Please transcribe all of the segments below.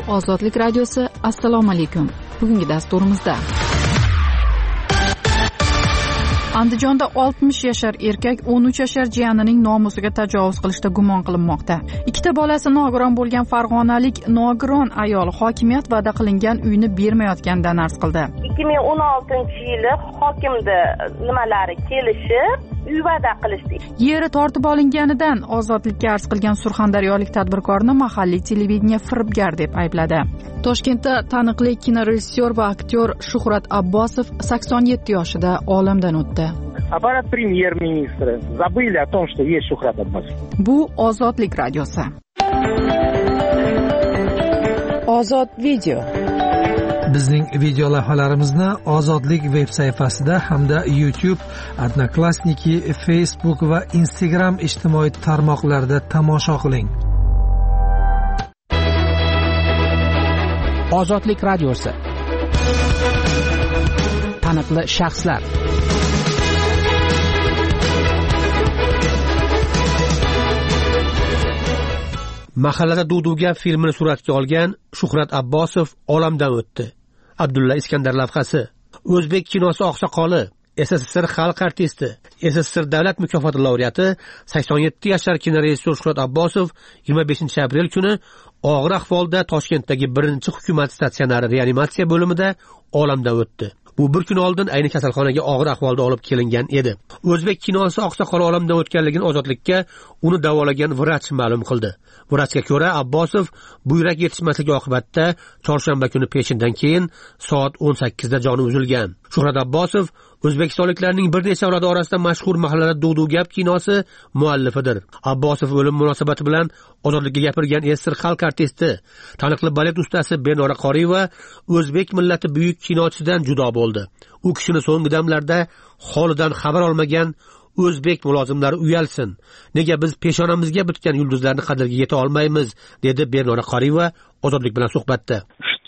Ozodlik radiosi. Assalomu alaykum. Bugungi dasturimizda Andijonda 60 yashar erkak 13 yashar jiyanining nomusiga tajovuz qilishda gumon qilinmoqda. Ikkita bolasi nogiron bo'lgan farg'onalik nogiron ayol hokimiyat va'da qilingan uyni bermayotganidan arz qildi. 2016-yili hokimda nimalari kelishib uy va'da qilishdi. Yeri tortib olinganidan ozodlikka arz qilgan surxondaryolik tadbirkorni mahalliy televideniya firibgar deb aybladi. Toshkentda taniqli kinorejissyor va aktyor Shuhrat Abbosov 87 yoshida olamdan o'tdi. Аппарат премьер-министра забыли о том, что есть Шухрат Аббосов. Bu Ozodlik radiosi. Ozod video. Bizning video lavhalarimizni Ozodlik veb sayfasida hamda YouTube, Odnoklassniki, Facebook va Instagram ijtimoiy tarmoqlarida tomosha qiling. Ozodlik radiosi. Taniqli shaxslar. Mahallada Duduga filmini suratga olgan Shuhrat Abbosov olamdan o'tdi. Abdulla Iskandar lavhasi. O'zbek kinosi oqsoqoli, SSSR xalq artisti, SSSR davlat mukofoti laureati 87 yashar kinorejissyor Shuhrat Abbosov 25-aprel kuni og'ir ahvolda Toshkentdagi 1-hukumat statsionari reanimatsiya bo'limida olamdan o'tdi. Bu bir kun oldin ayni kasalxonaga og'ir ahvolda olib kelingan edi. O'zbek kinosi oqsoqoli olamdan o'tganligini Ozodlikka uni davolagan vrach ma'lum qildi. Vrachga ko'ra, Abbosov buyrak yetishmasligi oqibatida chorshanba kuni peshindan keyin soat 18 da joni uzilgan. Shuhrat Abbosov o'zbekistonliklarning bir necha avlodi orasida mashhur mahallada Dudu gap kinosi muallifidir. Abbosov o'lim munosabati bilan Ozodlikka gapirgan SSSR xalq artisti, taniqli balet ustasi Benora Qoriyeva o'zbek millati buyuk kinochisidan judo bo'ldi. U kishini so'nggi damlarda holidan xabar olmagan o'zbek mulozimlari uyalsin. Nega biz peshonamizga bitgan yulduzlarni qadriga yeta olmaymiz, dedi Benora Qoriyeva Ozodlik bilan suhbatda.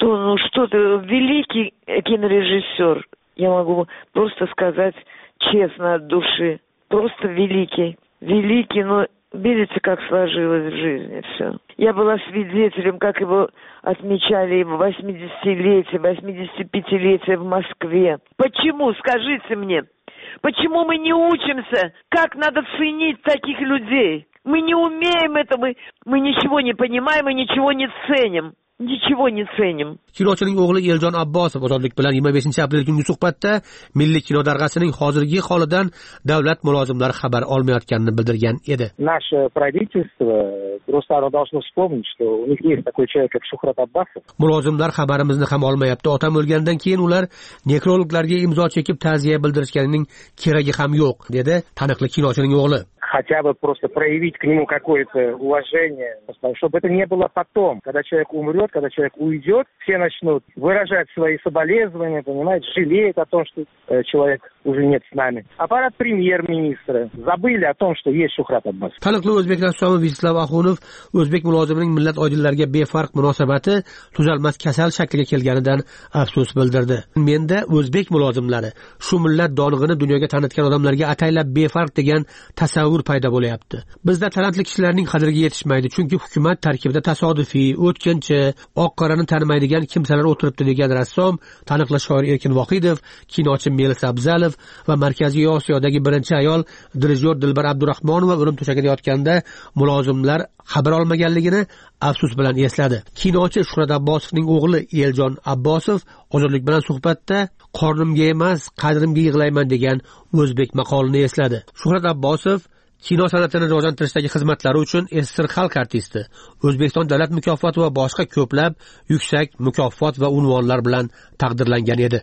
Что ты великий кинорежиссер. Я могу просто сказать честно от души. Просто великий. Великий, но видите, как сложилось в жизни все. Я была свидетелем, как его отмечали 80-летие, 85-летие в Москве. Почему, скажите мне, почему мы не учимся, как надо ценить таких людей? Мы не умеем это, мы ничего не понимаем и ничего не ценим. Nechего не ценим. Kinochining o'g'li Eljon Abbosov Ozodlik bilan 25-aprel kungi suhbatda Milliy kino darg'asining hozirgi holidan davlat mulozimlari xabar olmayotganini bildirgan edi. Наше правительство просто должно вспомнить, что у них есть такой человек, как Шухрат Аббосов. Mulozimlar xabarimizni ham olmayapti. Otam o'lgandan keyin ular nekrologlarga imzo chekib ta'ziya bildirishganining keragi ham yo'q, dedi taniqli kinochining o'g'li. Хотя бы просто проявить к нему какое-то уважение, чтобы это не было потом, когда человек умрет, когда человек уйдет, все начнут выражать свои соболезнования, понимаете, жалеют о том, что человек уже нет с нами. Аппарат премьер-министра забыли о том, что есть Шухрат Аббосов. Taniqli o'zbek rassomi Vislav Axunov o'zbek mulozimining millat oydinlariga befarq munosabati tuzalmas kasal shakliga kelganidan afsus bildirdi. Menda o'zbek mulozimlari shu millat donig'ini dunyoga tanitgan odamlarga ataylab befarq degan tasavvur paydo bo'lyapti. Bizda talantli kishilarning qadriga yetishmaydi, chunki hukumat tarkibida tasodifiy, o'tkinchi, oq-qorani tanimaydigan kimsalar o'tiribdi, degan rassom, taniqli shoir Erkin Vohidov, kinochi Melis Abzalov va Markaziy Osiyodagi birinchi ayol dirijyor Dilbar Abdurahmonova o'lim to'shagida yotganda mulozimlar xabar olmaganligini afsus bilan esladi. Kinochi Shuhrat Abbosovning o'g'li Eljon Abbosov Ozodlik bilan suhbatda qornimga emas, qadrimga yig'layman degan o'zbek maqolini esladi. Shuhrat Abbosov kino san'atini rivojlantirishdagi xizmatlari uchun SSSR xalq artisti, O'zbekiston davlat mukofoti va boshqa ko'plab yuksak mukofot va unvonlar bilan taqdirlangan edi.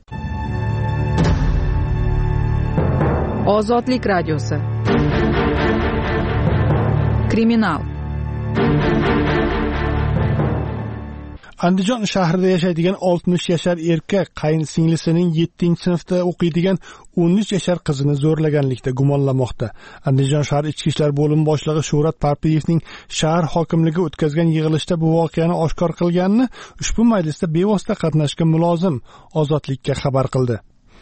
Ozodlik radiosi. Kriminal. Andijon shahrida yashaydigan 60 yashar erkak qayinsingilisining 7-sinfda o'qiydigan 13 yashar qizini zo'rlaganlikda gumonlanmoqda. Andijon shahar ichki ishlar bo'limi boshlig'i Shuhrat Parpiyevning shahar hokimligi o'tkazgan yig'ilishda bu voqeani oshkor qilganini ushbu majlisda bevosita qatnashgan mulozim Ozodlikka xabar qildi.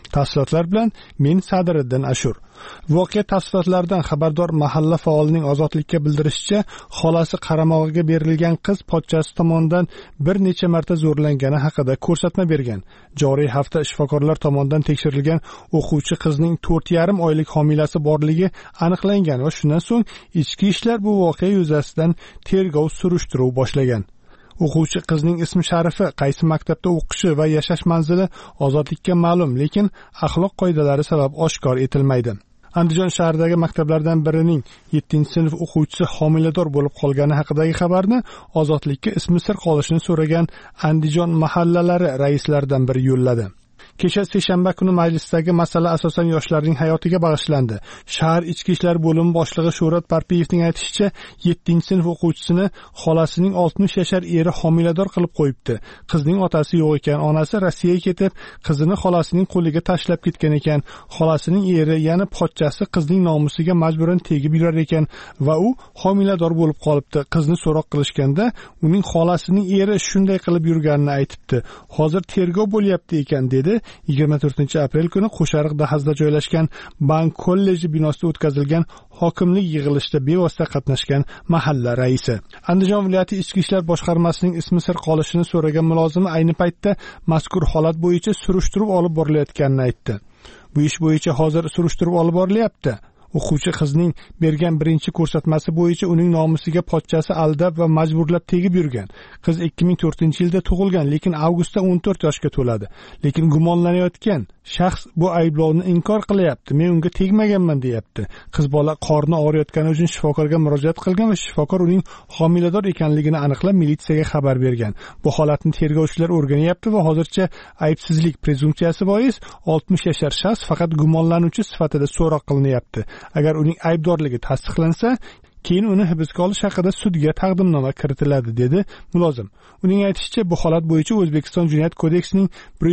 Tafsilotlar bilan men Sadiriddin Ashur. Voqea tafsilotlaridan xabardor mahalla faolining Ozodlikka bildirishicha, xolasi qaramog'iga berilgan qiz pochchasi tomonidan bir necha marta zo'rlangani haqida ko'rsatma bergan. Joriy hafta shifokorlar tomonidan tekshirilgan o'quvchi qizning 4,5 oylik homilasi borligi aniqlangan va shundan so'ng ichki ishlar bu voqea yuzasidan tergov surishtiruv boshlagan. O'quvchi qizning ismi sharifi, qaysi maktabda o'qishi va yashash manzili Ozodlikka ma'lum, lekin axloq qoidalari sabab oshkor etilmaydi. Andijon shahridagi maktablardan birining 7-sinf o'quvchisi homilador bo'lib qolgani haqidagi xabarni Ozodlikka ismi sir qolishini so'ragan Andijon mahallalari raislaridan biri yo'lladi. Kecha seshanba kuni majlisdagi masala asosan yoshlarning hayotiga bag'ishlandi. Shahar ichki ishlar bo'limi boshlig'i Shuhrat Parpiyevning aytishicha, 7-sinf o'quvchisini xolasining 60 yashar eri homilador qilib qo'yibdi. Qizning otasi yo'q ekan, onasi Rossiyaga ketib, qizini xolasining qo'liga tashlab ketgan ekan. Xolasining eri, ya'ni pochchasi qizning nomusiga majburan tegib yurar ekan va u homilador bo'lib qolibdi. Qizni so'roq qilishganda, uning xolasining eri shunday qilib yurganini aytibdi. Hozir tergov bo'lyapti ekan, dedi 24-aprel kuni Qo'shariq Dahazda joylashgan Bank kolleji binosida o'tkazilgan hokimlik yig'ilishida bevosita qatnashgan mahalla raisi. Andijon viloyati ichki ishlar boshqarmasining ismi sir qolishini so'ragan mulozimi ayni paytda mazkur holat bo'yicha surishtiruv olib borilayotganini aytdi. Bu ish bo'yicha hozir surishtiruv olib borilyapti. O'quvchi qizning bergan birinchi ko'rsatmasi bo'yicha uning nomusiga pochchasi aldab va majburlab tegib yurgan. Qiz 2004-yilda tug'ilgan, lekin avgustda 14 yoshga to'ladi. Lekin gumonlanayotgan shaxs bu ayblovni inkor qilyapti. Men unga tegmaganman deyapti. Qiz bola qorni og'riyotgani uchun shifokorga murojaat qilgan va shifokor uning homilador ekanligini aniqlab militsiyaga xabar bergan. Bu holatni tergovchilar o'rganyapti va hozircha aybsizlik prezumpsiyasi bois 60 yashar shaxs faqat gumonlanuvchi sifatida so'roq qilinyapti. Agar uning aybdorligi tasdiqlansa, keyin uni hibsga olish haqida sudga taqdimnoma kiritiladi, dedi mulozim. Uning aytishicha, bu holat bo'yicha O'zbekiston Jinoyat kodeksining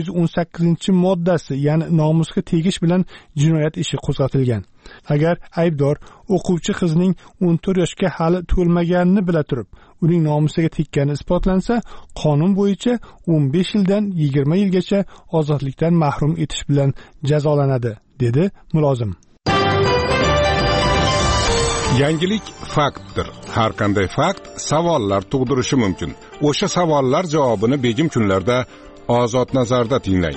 118-moddasi, ya'ni nomusga tegish bilan jinoyat ishi qo'zg'atilgan. Agar aybdor o'quvchi qizning 14 yoshga hali to'lmaganini bila turib, uning nomusiga tekkani isbotlansa, qonun bo'yicha 15 yildan 20 yilgacha ozodlikdan mahrum etish bilan jazolanadi, dedi mulozim. Yangilik faktdir. Har qanday fakt savollar tug'dirishi mumkin. O'sha savollar javobini begim kunlarda Ozod nazarda tinglang.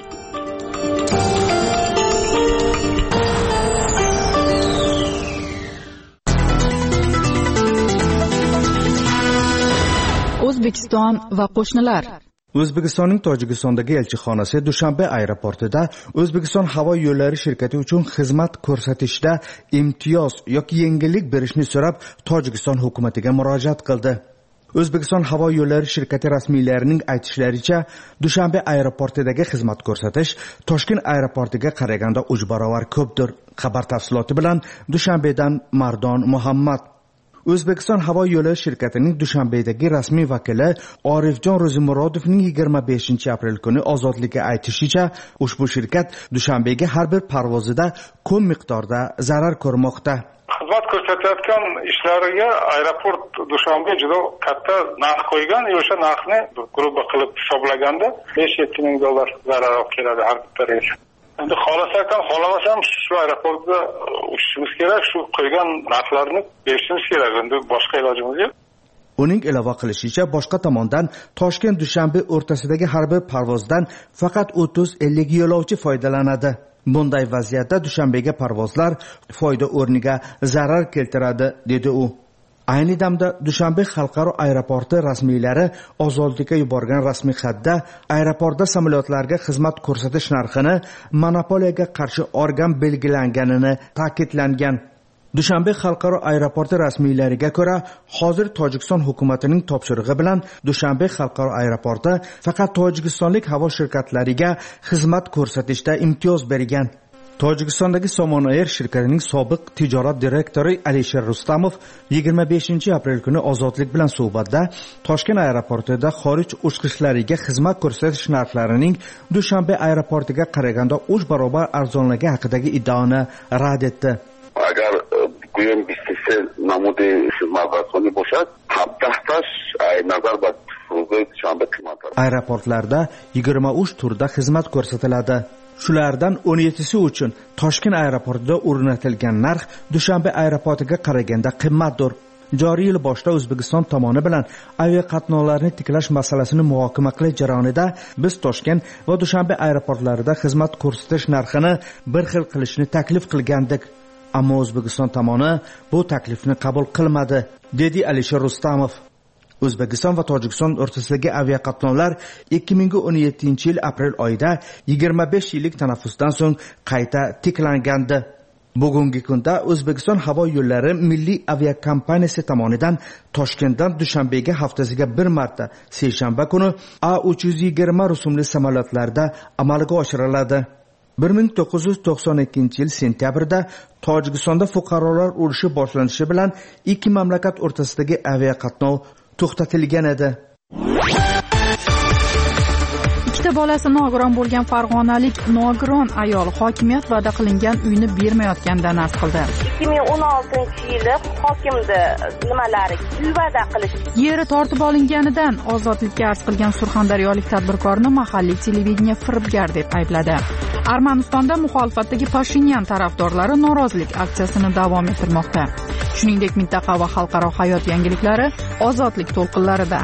O'zbekiston va qo'shnilar. O'zbekistonning Tojikistondagi elchixonasi Dushanbe aeroportida O'zbekiston havo yo'llari shirkati uchun xizmat ko'rsatishda imtiyoz yoki yengillik berishni so'rab Tojikiston hukumatiga murojaat qildi. O'zbekiston havo yo'llari shirkati rasmiylarining aytishlaricha, Dushanbe aeroportidagi xizmat ko'rsatish Toshkent aeroportiga qaraganda 3 barobar ko'pdir. Xabar tafsiloti bilan Dushanbedan Mardon Muhammad. O'zbekiston havo yo'llari shirkatining Dushanbedagi rasmiy vakili Orifjon Ro'zimurodovning 25-aprel kuni Ozodlikka aytishicha, ushbu shirkat Dushanbega har bir parvozida ko'p miqdorda zarar ko'rmoqda. Xizmat ko'rsatayotgan ishlariga aeroport Dushanbe juda katta narx qo'ygan, o'sha narxni grup qilib hisoblaganda 5-7 ming dollar zarar olib keladi har bitta reys. Endi xohlamasam shu aeroportda uchishimiz kerak, shu qo'ygan narxlarni berishimiz kerak. Endi boshqa ilojimiz yo'q. Uning ilova qilishicha, boshqa tomondan Toshkent Dushanbe o'rtasidagi har bir parvozdan faqat 30-50 yo'lovchi foydalanadi. Bunday vaziyatda Dushanbega parvozlar foyda o'rniga zarar keltiradi, dedi u. Ayni damda Dushanbe xalqaro aeroporti rasmiylari Ozodlikka yuborgan rasmiy xatda aeroportda samolyotlarga xizmat ko'rsatish narxini monopoliyaga qarshi organ belgilanganini ta'kidlangan. Dushanbe xalqaro aeroporti rasmiylariga ko'ra, hozir Tojikiston hukumatining topshirig'i bilan Dushanbe xalqaro aeroporti faqat tojikistonlik havo shirkatlariga xizmat ko'rsatishda imtiyoz bergan. Tojikistondagi Somon Air shirkatining sobiq tijorat direktori Alisher Rustamov 25-aprel kuni Ozodlik bilan suhbatda Toshkent aeroportida xorij uchqishlariga xizmat ko'rsatish narxlarining Dushanbe aeroportiga qaraganda 3 barobar arzonligi haqidagi iddaoni rad etdi. Agar گویم 23 نمود خدمت رسانی باشد 17تاش نظر به فروغ شنبه قیمت است. Aeroportlarda 23 turda xizmat ko'rsatiladi. Shulardan 17si uchun Toshkent aeroportida o'rnatilgan narx Dushanbe aeroportiga qaraganda qimmatdir. Joriy yil boshida O'zbekiston tomoni bilan aviaqatnovlarni tiklash masalasini muhokama qilish jarayonida biz Toshkent va Dushanbe aeroportlarida xizmat ko'rsatish narxini bir xil qilishni taklif qilgandik. Ammo O'zbekiston tomoni bu taklifni qabul qilmadi, dedi Alisher Rustamov. O'zbekiston va Tojikiston o'rtasidagi aviaqatnovlar 2017-yil aprel oyida 25 yillik tanaffusdan so'ng qayta tiklangandi. Bugungi kunda O'zbekiston havo yo'llari milliy aviakompaniyasi tomonidan Toshkentdan Dushanbega haftasiga bir marta seshanba kuni A320 rusumli samolyotlarda amalga oshiriladi. 1992-yil sentyabrda Tojikistonda fuqarolar urushi boshlanishi bilan ikki mamlakat o'rtasidagi aviaqatnov to'xtatilgan edi. Ikkita bolasi nogiron bo'lgan farg'onalik nogiron ayol hokimiyat va'da qilingan uyni bermayotganidan arz qildi. 2016-yili hokimda nimalari uy va'da qilish. Yeri tortib olinganidan ozodlikka arz qilgan surxondaryolik tadbirkorni mahalliy televideniya firibgar deb aybladi. Armanistonda muxolifatdagi Pashinyan tarafdorlari norozilik aksiyasini davom ettirmoqda. Shuningdek, mintaqa va xalqaro hayot yangiliklari ozodlik to'lqinlarida.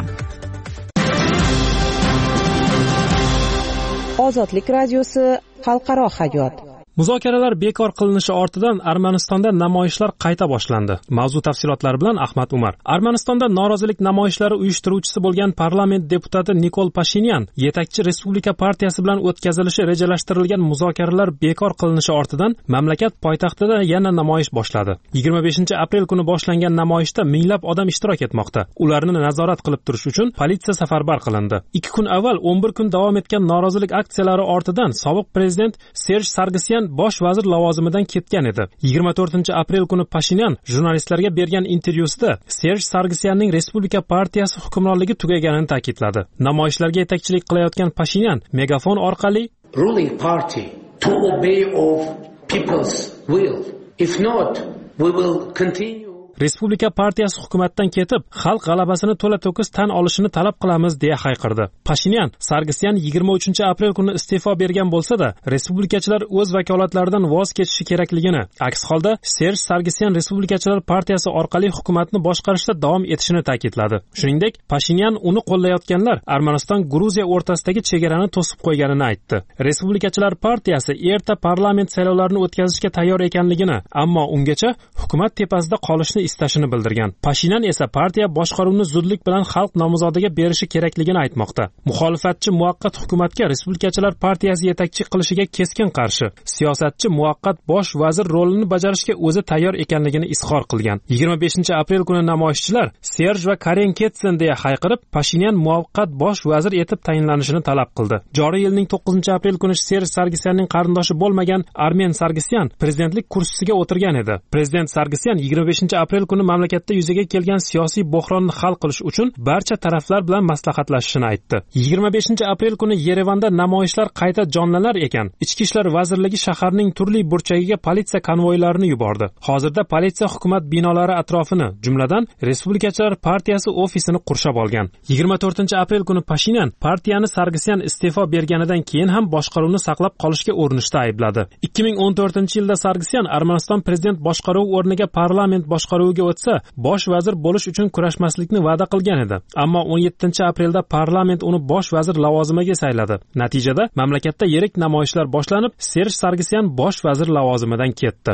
Ozodlik radiosi xalqaro hayot. Muzokaralar bekor qilinishi ortidan Armanistonda namoyishlar qayta boshlandi. Mavzu tafsilotlari bilan Ahmad Umar. Armanistonda norozilik namoyishlari uyushtiruvchisi bo'lgan parlament deputati Nikol Pashinyan yetakchi Respublika partiyasi bilan o'tkazilishi rejalashtirilgan muzokaralar bekor qilinishi ortidan mamlakat poytaxtida yana namoyish boshladi. 25-aprel kuni boshlangan namoyishda minglab odam ishtirok etmoqda. Ularni nazorat qilib turish uchun politsiya safarbar qilindi. 2 kun avval 11 kun davom etgan norozilik aksiyalari ortidan sobiq prezident Serj Sargsyan bosh vazir lavozimidan ketgan edi. 24-aprel kuni Pashinyan jurnalistlarga bergan intervyusida Serj Sargsyanning Respublika partiyasi hukmronligi tugaganini ta'kidladi. Namoyishlarga yetakchilik qilayotgan Pashinyan megafon orqali ruling party to obey of people's will. If not, we will continue. Respublika partiyasi hukumatdan ketib, xalq g'alabasini to'la-to'kis tan olishini talab qilamiz deya hayqirdi. Pashinyan Sargsyan 23-aprel kuni iste'fo bergan bo'lsa-da, respublikachilar o'z vakolatlaridan voz kechishi kerakligini, aks holda Serj Sargsyan Respublikachilar partiyasi orqali hukumatni boshqarishda davom etishini ta'kidladi. Shuningdek, Pashinyan uni qo'llayotganlar Armaniston-Gruziya o'rtasidagi chegarani to'sib qo'yganini aytdi. Respublikachilar partiyasi erta parlament saylovlarini o'tkazishga tayyor ekanligini, ammo ungacha hukumat tepasida qolishni istashini bildirgan. Pashinyan esa partiya boshqaruvni zudlik bilan xalq nomzodiga berishi kerakligini aytmoqda. Muxolifatchi muvaqqat hukumatga Respublikachilar partiyasi yetakchi qilishiga keskin qarshi. Siyosatchi muvaqqat bosh vazir rolini bajarishga o'zi tayyor ekanligini izhor qilgan. 25-aprel kuni namoyishchilar Serj va Karen ketsin deya hayqirib, Pashinyan muvaqqat bosh vazir etib tayinlanishini talab qildi. Joriy yilning 9-aprel kuni Serj Sargsyanning qarindoshi bo'lmagan Armen Sargsyan prezidentlik kursisiga o'tirgan edi. Prezident Sargsyan 25-aprel kuni mamlakatda yuzaga kelgan siyosiy bo'hronni hal qilish uchun barcha taraflar bilan maslahatlashishini aytdi. 25-aprel kuni Yerevanda namoyishlar qayta jonlanar ekan, Ichki ishlar vazirligi shaharning turli burchagiga politsiya konvoylarini yubordi. Hozirda politsiya hukumat binolari atrofini, jumladan Respublikachilar partiyasi ofisini qurshab olgan. 24-aprel kuni Pashinyan partiyani Sargsyan iste'fo berganidan keyin ham boshqaruvni saqlab qolishga urinishda aybladi. 2014-yilda Sargsyan Armaniston prezident boshqaruvi o'rniga parlament boshqaruviga o'tsa, bosh vazir bo'lish uchun kurashmaslikni va'da qilgan edi. Ammo 17-aprelda parlament uni bosh vazir lavozimiga sayladi. Natijada mamlakatda yirik namoyishlar boshlanib, Serj Sargsyan bosh vazir lavozimidan ketdi.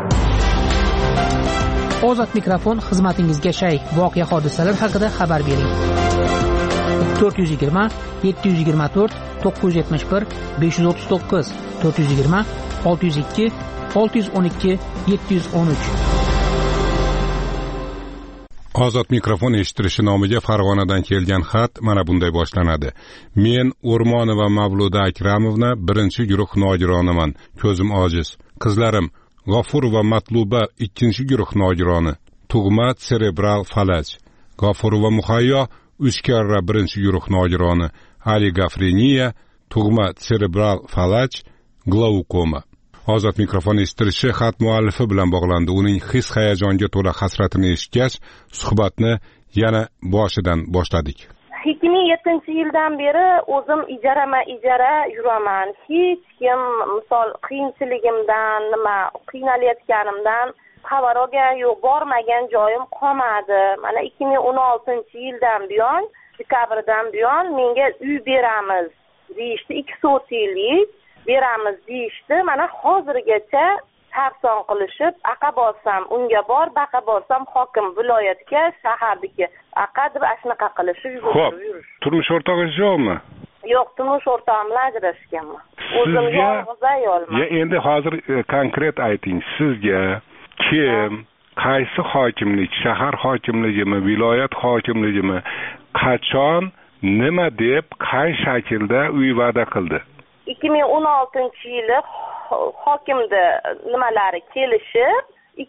Ozod mikrofon xizmatingizga shay. Voqea hodisalar haqida xabar bering. 420 724 971 539 420 602 612 713. Ozod mikrofon eshitilishi nomiga Farg'onadan kelgan xat mana bunday boshlanadi. Men O'rmonova Mavluda Akramovna birinchi guruh nogironiman. Ko'zim ojiz. Qizlarim G'ofur va Matluba ikkinchi guruh nogironi. Tug'ma serebral falaj. G'ofur va Muhayyo 3 karra birinchi guruh nogironi. Ali Gafreniya tug'ma serebral falaj, glaukoma. Ozod mikrofon eshitilishi xat muallifi bilan bog'landi. Uning his-hayajonga to'la hasratini eshitgach, suhbatni yana boshidan boshladik. 2007-yildan beri o'zim ijara yuraman. Hech kim misol qiyinchiligimdan, qiynalayotganimdan xabar olgan yo'q, bormagan joyim qolmadi. Mana 2016-yildan buyon, dekabrdan buyon menga uy beramiz deyishdi, 2 so'tiylik beramiz deyishdi. Mana hozirgacha sarson qilishib, aqa borsam unga bor, baqa borsam hokim viloyatga, shaharniki aqa deb shunaqa qilishib yurishdi. Turmush o'rtog'ingiz yo'qmi? Yo'q, turmush o'rtog'im bilan ajrashganman. O'zim yolg'iz ayolman. Endi hozir konkret ayting, sizga kim, qaysi hokimlik, shahar hokimligimi, viloyat hokimligimi, qachon, nima deb, qay shaklda uy va'da qildi? 2016-yili hokimda nimalari kelishib,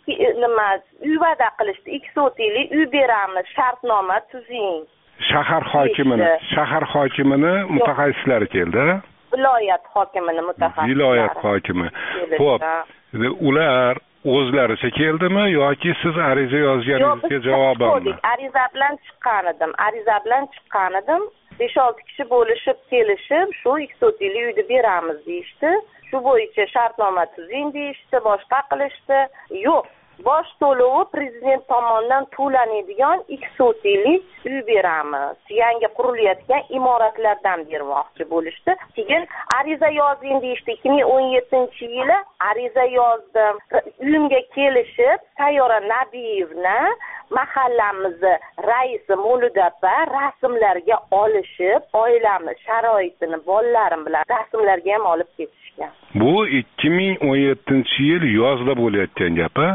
uy va'da qilishdi, 2 so'tiylik uy beramiz, shartnoma tuzing. Shahar hokimini mutaxassislari keldi. Viloyat hokimini mutaxassislari. Viloyat hokimi. Xo'p, ular o'zlaricha keldimi yoki siz ariza yozganingizga javobanmi? Ariza bilan chiqqan edim. 5-6 kishi bo'lishib kelishib, shu 2 so'tiylik uyni beramiz deyishdi. Shu bo'yicha shartnoma tuzing deyishdi, boshqa qilishdi. Yo'q, bosh to'lovi prezident tomonidan to'lanadigan 2 so'tiylik uy beramiz. Yangi qurilayotgan imoratlardan bermoqchi bo'lishdi. Keyin ariza yozing deyishdi. 2017-yili ariza yozdim. Uyimga kelishib, Sayyora Nabiyevna mahallamizni raisi Mo'ludapa rasmlarga olishib, oilamiz sharoitini bolalarim bilan rasmlarga ham olib ketishgan. Bu 2017-yil yozda bo'layotgan gap-a?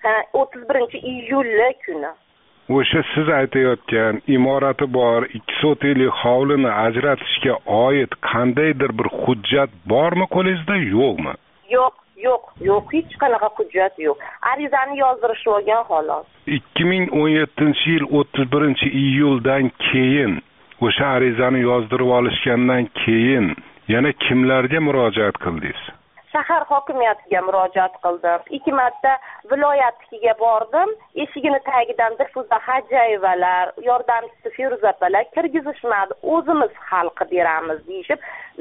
31-iyul kuni. O'sha siz aytayotgan imorati bor 2 so'tiylik hovlini ajratishga oid qandaydir bir hujjat bormi qo'lingizda, yo'qmi? Yo'q, hech qanaqa hujjat yo'q. Arizani yozdirishib olgan xolos. 2017-yil 31-iyuldan keyin, o'sha arizani yozdirib olishgandan keyin yana kimlarga murojaat qildingiz? Shahar hokimiyatiga murojaat qildim. 2 marta viloyatga bordim. Eshigini tagidan Dilfuza Hajayevalar, yordamchisi Feruza opalar kirgizishmadi. O'zimiz xalqi beramiz deyishib,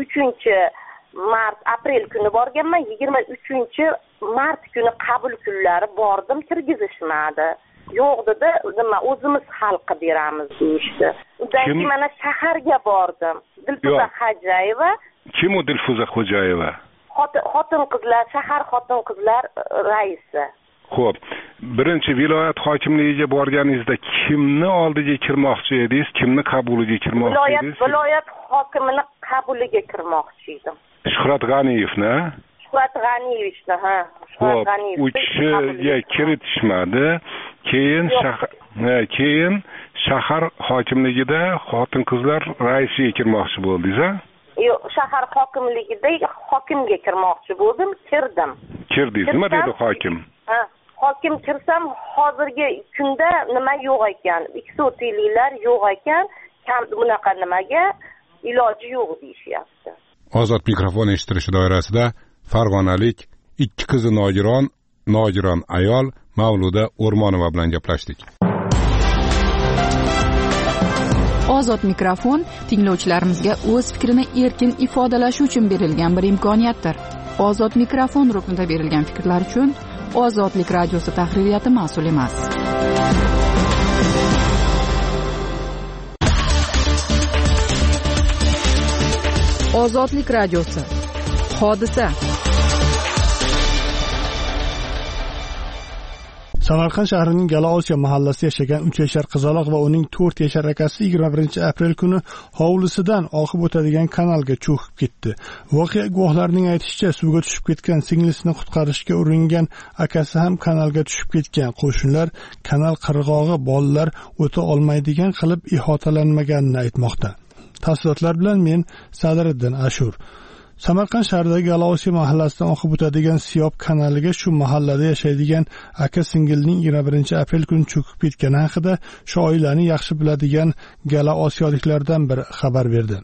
3-aprel kuni borganman, 23-mart kuni qabul kunlari bordim, kirgizishmadi. Yo'q dedi, o'zimiz xalqi beramiz deyishdi. Undan keyin mana shaharga bordim. Dilfuza Hajayeva. Kim u Dilfuza Hajayeva? Xotin-qizlar, shahar xotin-qizlar raisi. Xo'p, birinchi viloyat hokimligiga borganingizda kimni oldiga kirmoqchi edingiz, kimni qabuliga kirmoqchi edingiz? Viloyat hokimini qabuliga kirmoqchi edim. Shuhrat G'aniyevni? Shuhrat G'aniyevni, ha. Xo'p, u kishiga kiritishmadi. Keyin shahar hokimligida xotin-qizlar raisiga kirmoqchi bo'ldingiz-a? Yo'q, shahar hokimligida hokimga kirmoqchi bo'ldim, kirdim. Kirdingiz, nima dedi hokim? Ha, hokim kirsam hozirgi kunda nima yo'q ekan, 2 so'tiyliklar yo'q ekan, kam bunaqa nimaga iloji yo'q deyishyapti. Ozod mikrofon eshitirish doirasida farg'onalik 2 qizi nogiron ayol Mavluda O'rmonova bilan gaplashdik. Ozod mikrofon tinglovchilarimizga o'z fikrini erkin ifodalashi uchun berilgan bir imkoniyatdir. Ozod mikrofon ruknida berilgan fikrlar uchun Ozodlik radiosi tahririyati mas'ul emas. Ozodlik radiosi. Hodisa. Samarqand shahrining Galaosiyo mahallasida yashagan 3 yashar qizaloq va uning 4 yashar akasi 21-aprel kuni hovlisidan oqib o'tadigan kanalga cho'kib ketdi. Voqea guvohlarining aytishicha, suvga tushib ketgan singlisini qutqarishga uringan akasi ham kanalga tushib ketgan. Qo'shnilar kanal qirg'og'i bolalar o'ta olmaydigan qilib ihotalanmaganini aytmoqda. Tafsilotlar bilan men Sadriddin Ashur. Samarqand shahridagi Galaosiyo mahallasidan oqib o'tadigan Siyob kanaliga shu mahallada yashaydigan aka-singilning 21-aprel kuni cho'kib ketgani haqida shu oilani yaxshi biladigan Galaosiyoliklardan biri xabar berdi.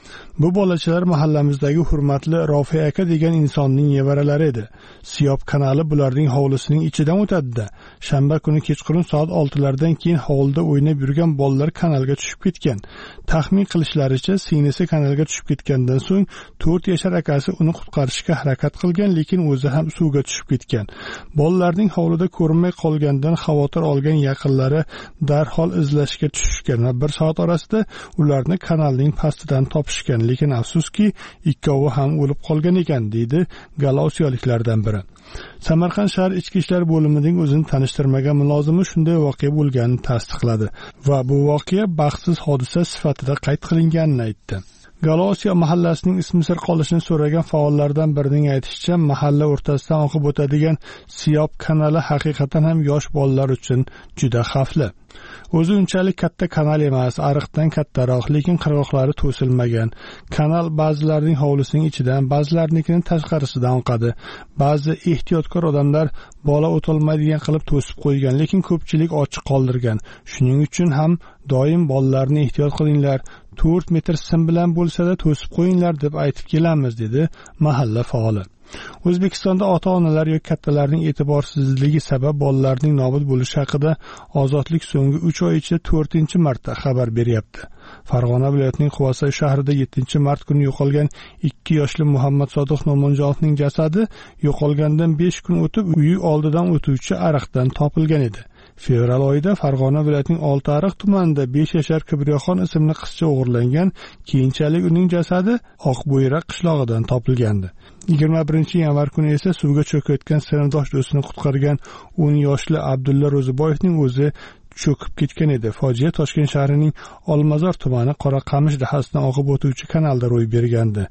Bu bolachalar mahallamizdagi hurmatli Rofi aka degan insonning nevaralari edi. Siyob kanali bularning hovlisining ichidan o'tadi-da. Shanba kuni kechqurun soat 6lardan keyin hovlida o'ynab yurgan bolalar kanalga tushib ketgan. Taxmin qilishlaricha, singlisi kanalga tushib ketgandan so'ng 4 yashar akasi uni qutqarishga harakat qilgan, lekin o'zi ham suvga tushib ketgan. Bolalarning hovlida ko'rinmay qolganidan xavotir olgan yaqinlari darhol izlashga tushishgan va 1 soat orasida ularni kanalning pastidan topishgan, lekin afsuski ikkovi ham o'lib qolgan ekan, deydi galaosiyaliklardan biri. Samarqand shahar ichki ishlar bo'limining o'zini tanishtirmagan mulozimi shunday voqea bo'lganini tasdiqladi va bu voqea baxtsiz hodisa sifatida qayd qilinganini aytdi. Galaosiya mahallasining ismi sir qolishini so'ragan faollardan birining aytishicha, mahalla o'rtasidan oqib o'tadigan Siyob kanali haqiqatan ham yosh bolalar uchun juda xavfli. O'zi unchalik katta kanal emas, ariqdan kattaroq, lekin qirg'oqlari to'silmagan. Kanal ba'zilarning hovlisining ichidan, ba'zilarnikining tashqarisidan oqadi. Ba'zi ehtiyotkor odamlar bola o'tolmaydigan qilib to'sib qo'ygan, lekin ko'pchilik ochiq qoldirgan. Shuning uchun ham doim bolalarni ehtiyot qilinglar, 4 metr sim bilan bo'lsa-da to'sib qo'yinglar deb aytib kelamiz, dedi mahalla faoli. O'zbekistonda ota-onalar yoki kattalarning e'tiborsizligi sabab bolalarning nobud bo'lishi haqida Ozodlik so'nggi 3 oy ichida 4-marta xabar beryapti. Farg'ona viloyatining Quvasoy shahrida 7-mart kuni yo'qolgan 2 yoshli Muhammad Sodiq No'monjonovning jasadi yo'qolgandan 5 kun o'tib uyi oldidan o'tuvchi ariqdan topilgan edi. Fevral oyida Farg'ona viloyatining Oltiariq tumanida 5 yashar Kibriyoxon ismli qizcha o'g'irlangan, keyinchalik uning jasadi Oqbo'yra qishlog'idan topilgandi. 21-yanvar kuni esa suvga cho'kayotgan sinfdosh do'stini qutqargan 10 yoshli Abdulla Ro'ziboyevning o'zi cho'kib ketgan edi. Fojia Toshkent shahrining Olmazor tumani Qoraqamish dahasidan oqib o'tuvchi kanalda ro'y bergandi.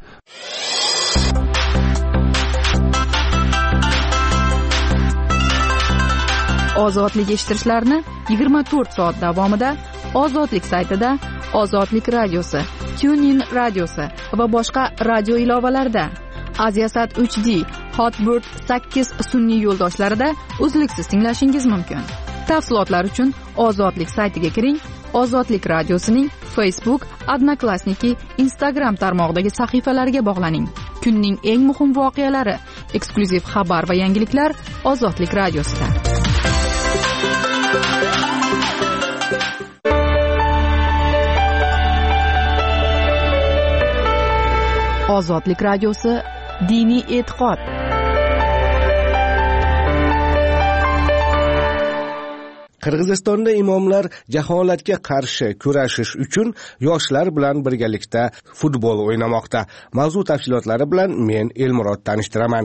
Ozodlik eshittirishlarni 24 soat davomida Ozodlik saytida, Ozodlik radiosi, TuneIn radiosi va boshqa radio ilovalarda, Aziasat 3D, Hotbird 8 sun'iy yo'ldoshlarida uzluksiz tinglashingiz mumkin. Tafsilotlar uchun Ozodlik saytiga kiring. Ozodlik radiosining Facebook, Odnoklassniki, Instagram tarmog'idagi sahifalariga bog'laning. Kunning eng muhim voqealari, eksklyuziv xabar va yangiliklar Ozodlik radiosida. Ozodlik radiosi, diniy e'tiqod. Qirg'izistonda imomlar jaholatga qarshi kurashish uchun yoshlar bilan birgalikda futbol o'ynamoqda. Mavzu tafsilotlari bilan men Elmurod tanishtiraman.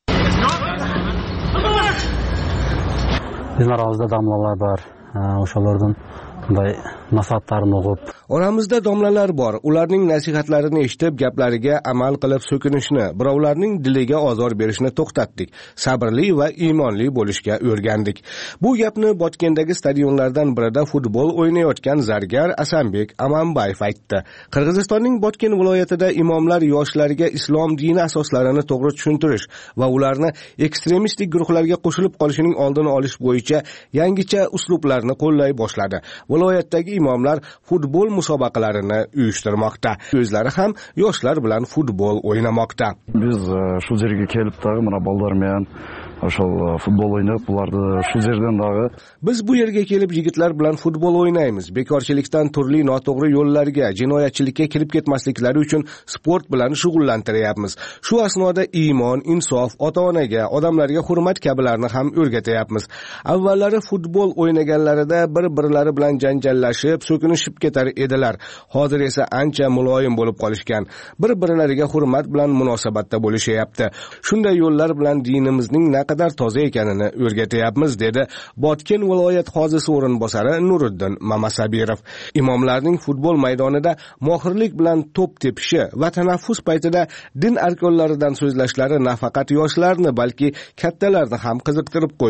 Bizlar aramizda domlalar bor. O'shalardan bunday nasihatlarni o'qib. Oramizda domlalar bor. Ularning nasihatlarini eshitib, gaplariga amal qilib so'kinishni, birovlarning diliga ozor berishni to'xtatdik. Sabrli va iymonli bo'lishga o'rgandik. Bu gapni Botkendagi stadionlardan birida futbol o'ynayotgan zargar Asanbek Amanbayev aytdi. Qirg'izistonning Botken viloyatida imomlar yoshlarga islom dini asoslarini to'g'ri tushuntirish va ularni ekstremistik guruhlarga qo'shilib qolishining oldini olish bo'yicha yangicha uslublarni qo'llay boshladi. Viloyatdagi imomlar futbol musobaqalarini uyushtirmoqda. O'zlari ham yoshlar bilan futbol o'ynamoqda. Biz shu yerga kelib tag'i mana bolalarмен o'shal futbol o'ynab, ularni shu yerdan tag'i biz bu yerga kelib yigitlar bilan futbol o'ynaymiz. Bekorchilikdan turli noto'g'ri yo'llarga, jinoyatchilikka kirib ketmasliklari uchun sport bilan shug'ullantiryapmiz. Shu asnoda iymon, insof, ota-onaga, odamlarga hurmat kabilarni ham o'rgatyapmiz. Avvallari futbol o'ynaganlarida bir-birlari bilan janjallashib, so'kinishib ketar edilar. Hozir esa ancha muloyim bo'lib qolishgan. Bir-birlariga hurmat bilan munosabatda bo'lishyapti. Shunday yo'llar bilan dinimizning qadar toza ekanini o'rgatyapmiz, dedi Botken viloyat hozisi o'rinbosari Nuriddin Mamasabirov. Imomlarning futbol maydonida mohirlik bilan to'p tepishi va tanaffus paytida din arkonlaridan so'zlashlari nafaqat yoshlarni, balki kattalarni ham qiziqtirib qo'ydi.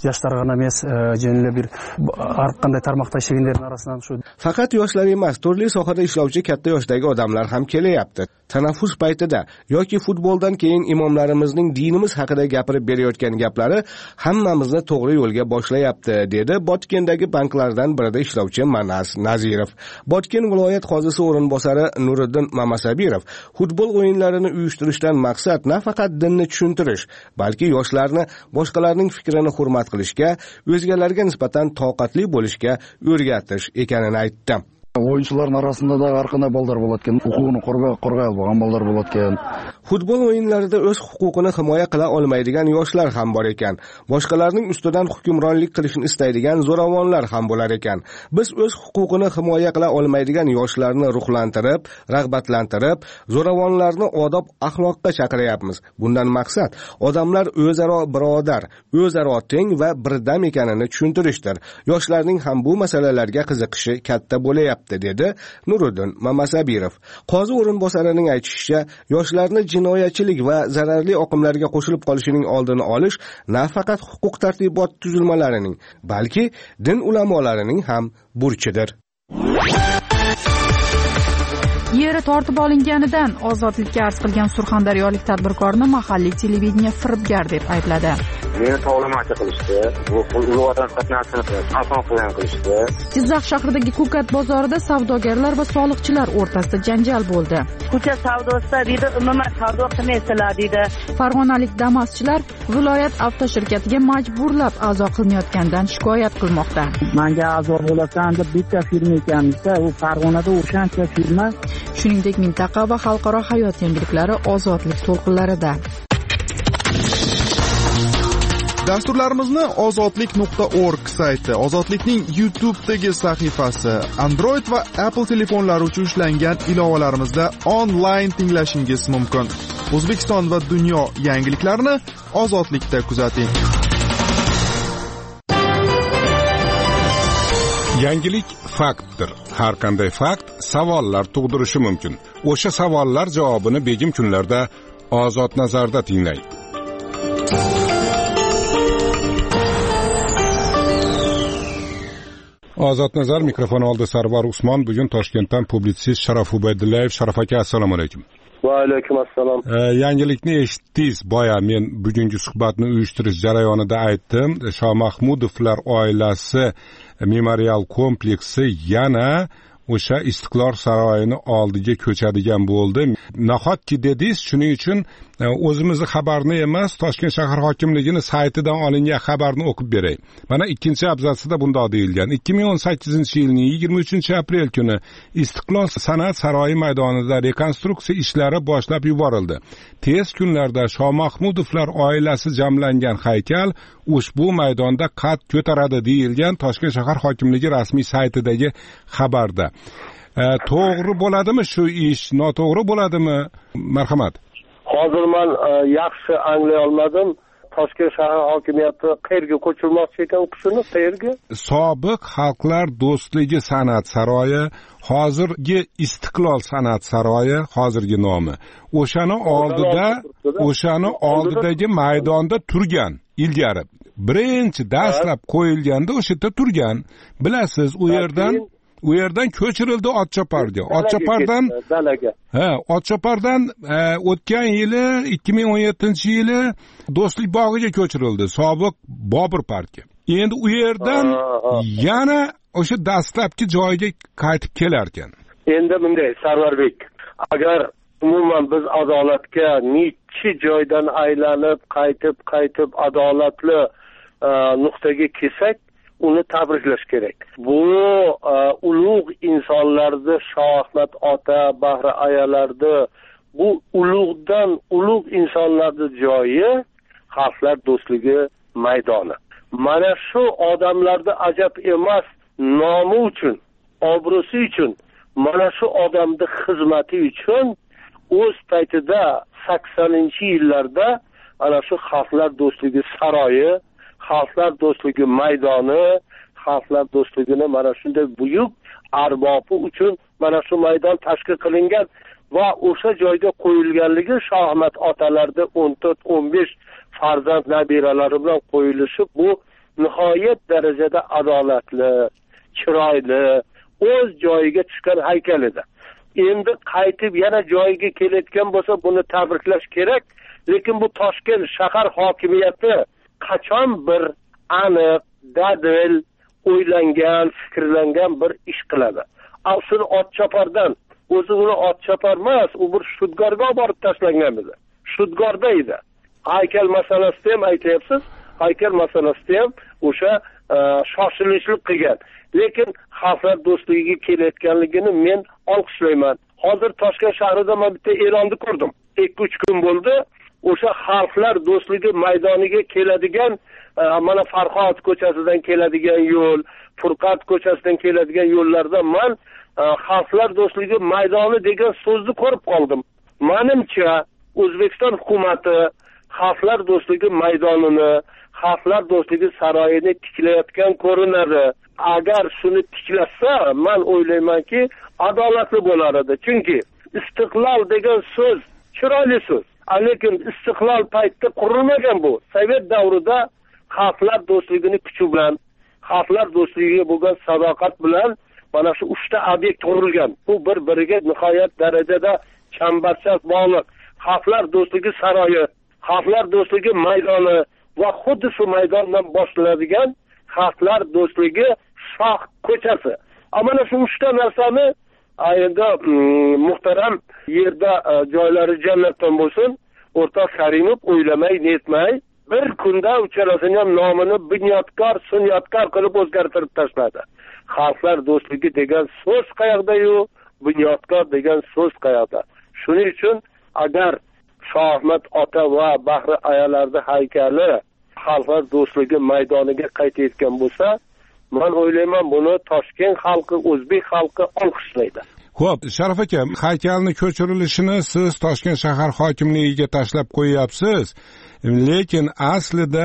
yoshlar g'ana emas, janglar bir har qanday tarmoqda ishlaganlarning orasidan shu. Faqat yoshlar emas, turli sohada ishlovchi katta yoshdagi odamlar ham kelyapti. Tanaffus paytida yoki futboldan keyin imomlarimizning dinimiz haqida gapirib berayotgan gaplari hammamizni to'g'ri yo'lga boshlayapti, dedi Botkendagi banklardan birida ishlovchi Manas Nazirov. Botken viloyat qozisi o'rinbosari Nuriddin Mamasabirov futbol o'yinlarini uyushtirishdan maqsad nafaqat dinni tushuntirish, balki yoshlarni boshqalarning fikrini hurmat qilishga, o'zgalarga nisbatan toqatli bo'lishga o'rgatish ekanini aytdi. O'yinchilarning orasida da har qanday ballar bo'layotgan, huquqini qo'rg'ay olgan ballar bo'layotgan. Futbol o'yinlarida o'z huquqini himoya qila olmaydigan yoshlar ham bor ekan. Boshqalarning ustidan hukmronlik qilishni istaydigan zo'ravonlar ham bo'lar ekan. Biz o'z huquqini himoya qila olmaydigan yoshlarni ruhlantirib, rag'batlantirib, zo'ravonlarni odob axloqqa chaqiryapmiz. Bundan maqsad odamlar o'zaro birodar, o'zaro teng va birdam ekanini tushuntirishdir. Yoshlarning ham bu masalalarga qiziqishi katta bo'layapti, dedi Nuriddin Mamasabirov. Qozi o'rinbosarining aytishicha, yoshlarni jinoyatchilik va zararli oqimlarga qo'shilib qolishining oldini olish nafaqat huquq tartibot tuzilmalarining, balki din ulamolarining ham burchidir. Yeri tortib olinganidan ozodlikka arz qilgan surxondaryolik tadbirkorni mahalliy televideniya firibgar deb aybladi. Meni tovlamachi qilishdi, bu ulug'vatan qatnashini ason qilishdi. Jizzax shahridagi Ko'kat bozorida savdogarlar va soliqchilar o'rtasida janjal bo'ldi. Ko'cha savdosida deydi, umuman savdo qilmaysizlar deydi. Farg'onalik Damaschilar viloyat avtoshirkatiga majburlab a'zo qilmayotgandan shikoyat qilmoqda. Menga a'zo bo'lasan deb bitta firma ekanmiz-da, u Farg'onada o'shancha firma. Shuningdek, mintaqa va xalqaro hayot yangiliklari ozodlik to'lqinlarida. Dasturlarimizni ozodlik.org sayti, Ozodlikning YouTube'dagi sahifasi, Android va Apple telefonlari uchun ishlangan ilovalarimizda onlayn tinglashingiz mumkin. O'zbekiston va dunyo yangiliklarini Ozodlikda kuzating. Yangilik faktdir. Har qanday fakt savollar tug'dirishi mumkin. O'sha savollar javobini begim kunlarda Ozod nazarda tinglang. Ozod nazar mikrofon oldi Sarvar Usmon. Bugun Toshkentdan publitsist Sharof Ubaydullayev. Sharof aka, assalomu alaykum. Va alaykum assalom. Yangilikni eshitdingiz. Boya men bugungi suhbatni uyushtirish jarayonida aytdim. Shoh Mahmudovlar oilasi memorial kompleksi yana o'sha Istiqlol saroyini oldiga ko'chadigan bo'ldi. Nahotki dedingiz, shuning uchun o'zimizni xabarni emas, Toshkent shahar hokimligining saytidan olingan xabarni o'qib beray. Mana 2-abzatsida bunday deyilgan. 2018-yilning 23-aprel kuni Istiqlol san'at saroyi maydonida rekonstruksiya ishlari boshlab yuborildi. Tez kunlarda Shoh Mahmudovlar oilasi jamlangan haykal ushbu maydonda qad ko'taradi deyilgan Toshkent shahar hokimligi rasmiy saytidagi xabarda. To'g'ri bo'ladimi shu ish, noto'g'ri bo'ladimi? Marhamat. Hozir men yaxshi anglay olmadim. Toshkent shahar hokimiyati qayerga ko'chirmoqchi ekan o'qishini, qayerga? Sobiq Xalqlar do'stligi san'at saroyi, hozirgi Istiqlol san'at saroyi, hozirgi nomi. O'shani oldidagi maydonda turgan ilgari. Birinchi dastlab qo'yilganda o'sha yerda turgan. Bilasiz, u yerdan ko'chirildi Otchoparga. Otchopardan o'tgan yili 2017-yili Do'stlik bog'iga ko'chirildi, sobiq Bobur parki. Endi u yerdan yana o'sha dastlabki joyiga qaytib kelar ekan. Endi bunday Sarvarbek, agar umuman biz adolatga necha joydan aylanib qaytib adolatli nuqtaga kelsak, uni tabriklash kerak. Bu ulug' insonlarni, Shoh Ahmad ota, Bahri ayalarni, bu ulug' insonlarning joyi Xalqlar do'stligi maydoni. Mana shu odamlarni ajab emas, nomi uchun, obro'si uchun, mana shu odamning xizmati uchun o'z paytida 80-yillarda ana shu Xalqlar do'stligi saroyi, Xalqlar do'stligi maydoni, Xalqlar do'stligini mana shunday buyuk arbobi uchun mana shu maydon tashkil qilingan va o'sha joyga qo'yilganligi Shoh Ahmad otalarda 14-15 farzand nabiralari bilan qo'yilishi, bu nihoyat darajada adolatli, chiroyli, o'z joyiga tushgan haykal edi. Endi qaytib yana joyiga kelayotgan bo'lsa, buni tabriklash kerak, lekin bu Toshkent shahar hokimiyati qachon bir aniq, dadil, o'ylangan, fikrlangan bir ish qiladi. Asl otchopardan, o'zi uni otchopar emas, u bir Shudgorga borib tashlangan edi. Shudgorda edi. Haykal masalasida ham aytyapsiz, haykal masalasida ham o'sha shoshilishlik qilgan. Lekin xalqlar do'stligiga kelayotganligini men olqishlayman. Hozir Toshkent shahrida men bitta e'lonni ko'rdim. 2-3 kun bo'ldi. O'sha xalqlar do'stligi maydoniga keladigan, mana Farhod ko'chasidan keladigan yo'l, Furqat ko'chasidan keladigan yo'llarda men xalqlar do'stligi maydoni degan so'zni ko'rib qoldim. Menimcha O'zbekiston hukumatı xalqlar do'stligi maydonini, xalqlar do'stligi saroyini tiklayotgan ko'rinadi. Agar shuni tiklasa, men o'ylaymanki, adolatli bo'lar edi. Chunki istiqlol degan so'z chiroyli so'z. Lekin istiqlol paytida qurilmagan bu. Sovet davrida xalqlar do'stligini kuchi bilan, xalqlar do'stligiga bo'lgan sadoqat bilan mana shu 3 ta obyekt qurilgan. Bu bir-biriga nihoyat darajada chambarchas bog'liq. Xalqlar do'stligi saroyi, xalqlar do'stligi maydoni va xuddi shu maydondan boshlanadigan xalqlar do'stligi shoh ko'chasi. Mana shu 3 ta narsani endi muhtaram yerda joylari jannatdan bo'lsin, o'rtoq Karimov o'ylamay, netmay bir kunda uchalasini ham nomini bunyodkor, sunyotkor qilib o'zgartirib tashladi. Xalqlar do'stligi degan so'z qayoqda-yu, bunyodkor degan so'z qayoqda? Shuning uchun agar Shohmat ota va Bahri ayalarning haykali xalqlar do'stligi maydoniga qaytayotgan bo'lsa, men o'ylayman buni Toshkent xalqi, o'zbek xalqi olqishlaydi. Xo'p, Sharaf aka, haykalni ko'chirilishini siz Toshkent shahar hokimligiga tashlab qo'yapsiz. Lekin aslida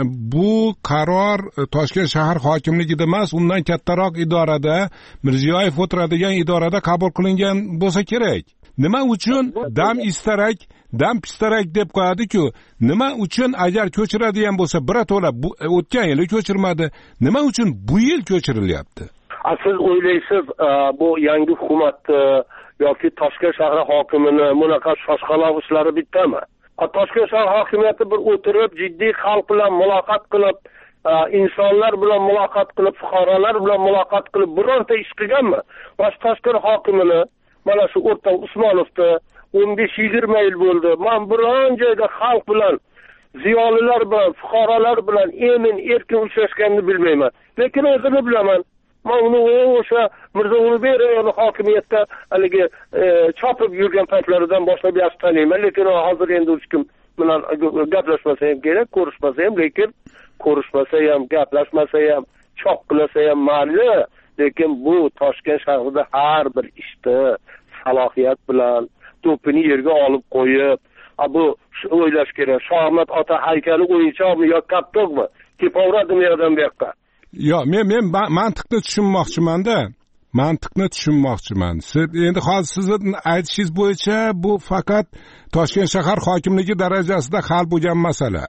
bu qaror Toshkent shahar hokimligida emas, undan kattaroq idorada, Mirziyoyev o'tiradigan idorada qabul qilingan bo'lsa kerak. Nima uchun dam istarak, dam pistarak deb qo'yadi-ku? Nima uchun agar ko'chiradigan bo'lsa, birato'la o'tgan yili ko'chirmadi, nima uchun bu yil ko'chirilyapti? Siz o'ylaysiz, bu yangi hukumat yoki Toshkent shahar hokimini bunaqa shoshqaloq ishlari bittami? Toshkent shahar hokimiyati bir o'tirib, jiddiy xalq bilan muloqot qilib, insonlar bilan muloqot qilib, fuqarolar bilan muloqot qilib bironta ish qilganmi? Toshkent hokimini mana shu o'rtoq Usmonovni 15-20 yil bo'ldi. Men biron joyda xalq bilan, ziyolilar bilan, fuqarolar bilan emin erkin uchrashganini bilmayman. Lekin o'zini bilaman. Men uni o'sha Mirzo Ulug'bek hokimiyatda haligi chopib yurgan paytlaridan boshlab yaxshi taniyman. Lekin hozir endi uch kun bilan gaplashmasa ham kerak, ko'rishmasa ham, lekin ko'rishmasa ham, gaplashmasa ham, choq qilsa ham mayli. Lekin bu Toshkent shahrida har bir ishda salohiyat bilan to'pini yerga olib qo'yib, bu o'ylash kerak. Shohmat ota haykali o'yinchoqmi yo kaptokmi? Kepovradimi yerdan bu yoqqa? Yo'q, men mantiqni tushunmoqchiman-da. Mantiqni tushunmoqchiman. Siz endi hozir sizning aytishingiz bo'yicha bu faqat Toshkent shahar hokimligi darajasida hal bo'lgan masala.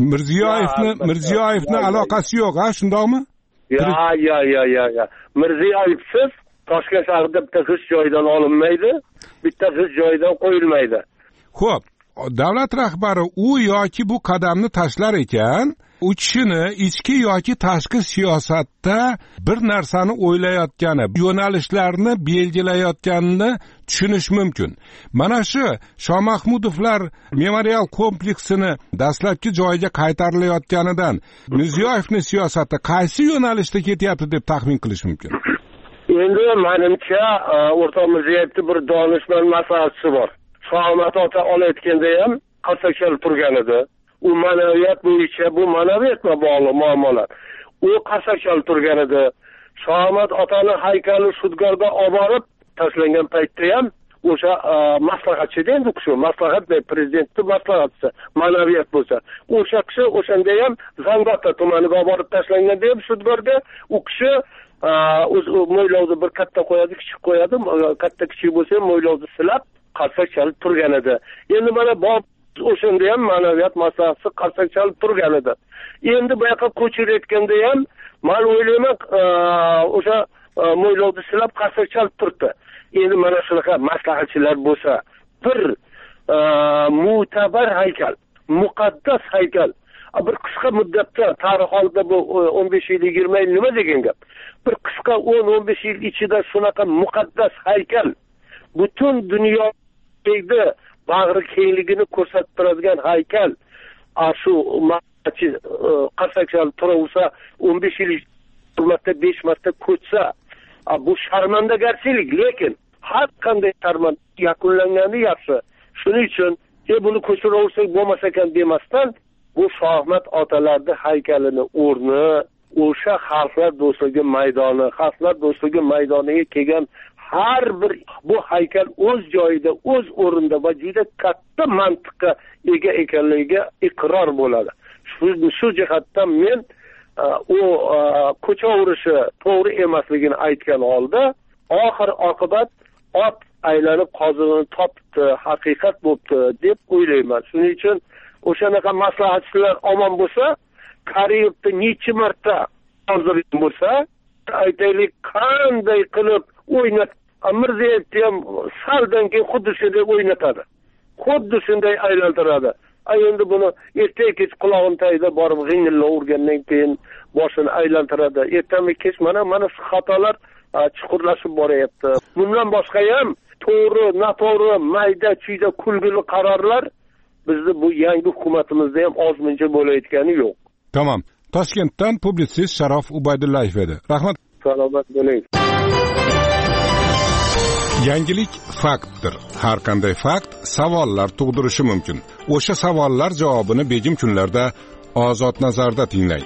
Mirziyoyevni aloqasi yo'q, ha, shundaqmi? Ya. Mirziyoyevsiz Toshkent shahrida bitta g'isht joyidan olinmaydi, bitta g'isht joyidan qo'yilmaydi. Xo'p, davlat rahbari u yoki bu qadamni tashlar ekan, u kishini ichki yoki tashqi siyosatda bir narsani o'ylayotgani, yo'nalishlarni belgilayotganini tushunish mumkin. Mana shu Shohmahmudovlar memorial kompleksini dastlabki joyiga qaytarilayotganidan Mirziyoyevning siyosati qaysi yo'nalishda ketyapti deb taxmin qilish mumkin? Endi menimcha o'rtoq Mirziyoyevning bir donishmand maslahatchisi bor. Shohmat ota olayotganda ham qasakchal turgan edi. U ma'naviyat bo'yicha, bu ma'naviyatga bog'liq muammolar. U qasakchal turgan edi. Shohmat otani haykali Shudgorga olib borib tashlangan paytda ham o'sha maslahatchi endi kishi, maslahat va prezidentning maslahatchisi, ma'naviyat bo'lsa, o'sha kishi o'shanda ham Zangiota tumaniga olib borib tashlanganda ham Shudgorga u kishi o'z mo'ylovni bir katta qo'yadi, kichik qo'yadi, katta kichik bo'lsa ham mo'ylovni silab qasak chalib turgan edi. Endi mana o'shanda ham ma'naviyat masalasi qasak chalib turgan edi. endi bu yoqqa ko'chirayotganda ham men o'ylayman o'sha mo'ylovni silab qarsak chalib turibdi. Endi mana shunaqa maslahatchilar bo'lsa, bir mo'tabar haykal, muqaddas haykal, bir qisqa muddatda tarix oldida bu 15 yil 20 yil nima degan gap? Bir qisqa 10-15 yil ichida shunaqa muqaddas haykal butun dunyoda bag'ri kengligini ko'rsatib turadigan haykal shu qarsakchal turaversa 15 yil marta 5 marta ko'chsa bu sharmandagarchilik, lekin har qanday sharmanda yakunlangani yaxshi. Shuning uchun buni ko'chiraversak bo'lmas ekan demasdan bu Shohmat otalarning haykalini o'rni o'sha xalqlar do'stligi maydoni, xalqlar do'stligi maydoniga kelgan har bir bu haykal o'z joyida, o'z o'rinda va juda katta mantiqqa ega ekanligiga iqror bo'ladi. Shu jihatdan men u ko'chaverishi to'g'ri emasligini aytgan holda oxir oqibat ot aylanib qozig'ini topdi, haqiqat bo'libdi deb o'ylayman. Shuning uchun o'shanaqa maslahatchilar omon bo'lsa, Kariyevda necha marta hozir bo'lsa, aytaylik qanday qilib o'ynat Mirzayevni ham saldan keyin xuddi shunday o'ynatadi. Xuddi shunday aylantiradi. Endi buni ertaga kech qulog'ini tagida borib g'ingillab urgandan keyin boshini aylantiradi. Ertaga kech mana shu xatolar chuqurlashib boryapti. Bundan boshqa ham to'g'ri, noto'g'ri, mayda-chuyda kulgili qarorlar bizni bu yangi hukumatimizda ham ozmuncha bo'layotgani yo'q. Tamam. Toshkentdan publitsist Sharof Ubaydullayev edi. Rahmat. Salomat bo'ling. Yangilik faktdir. Har qanday fakt savollar tug'dirishi mumkin. O'sha savollar javobini begim kunlarda Ozod nazarda tinglang.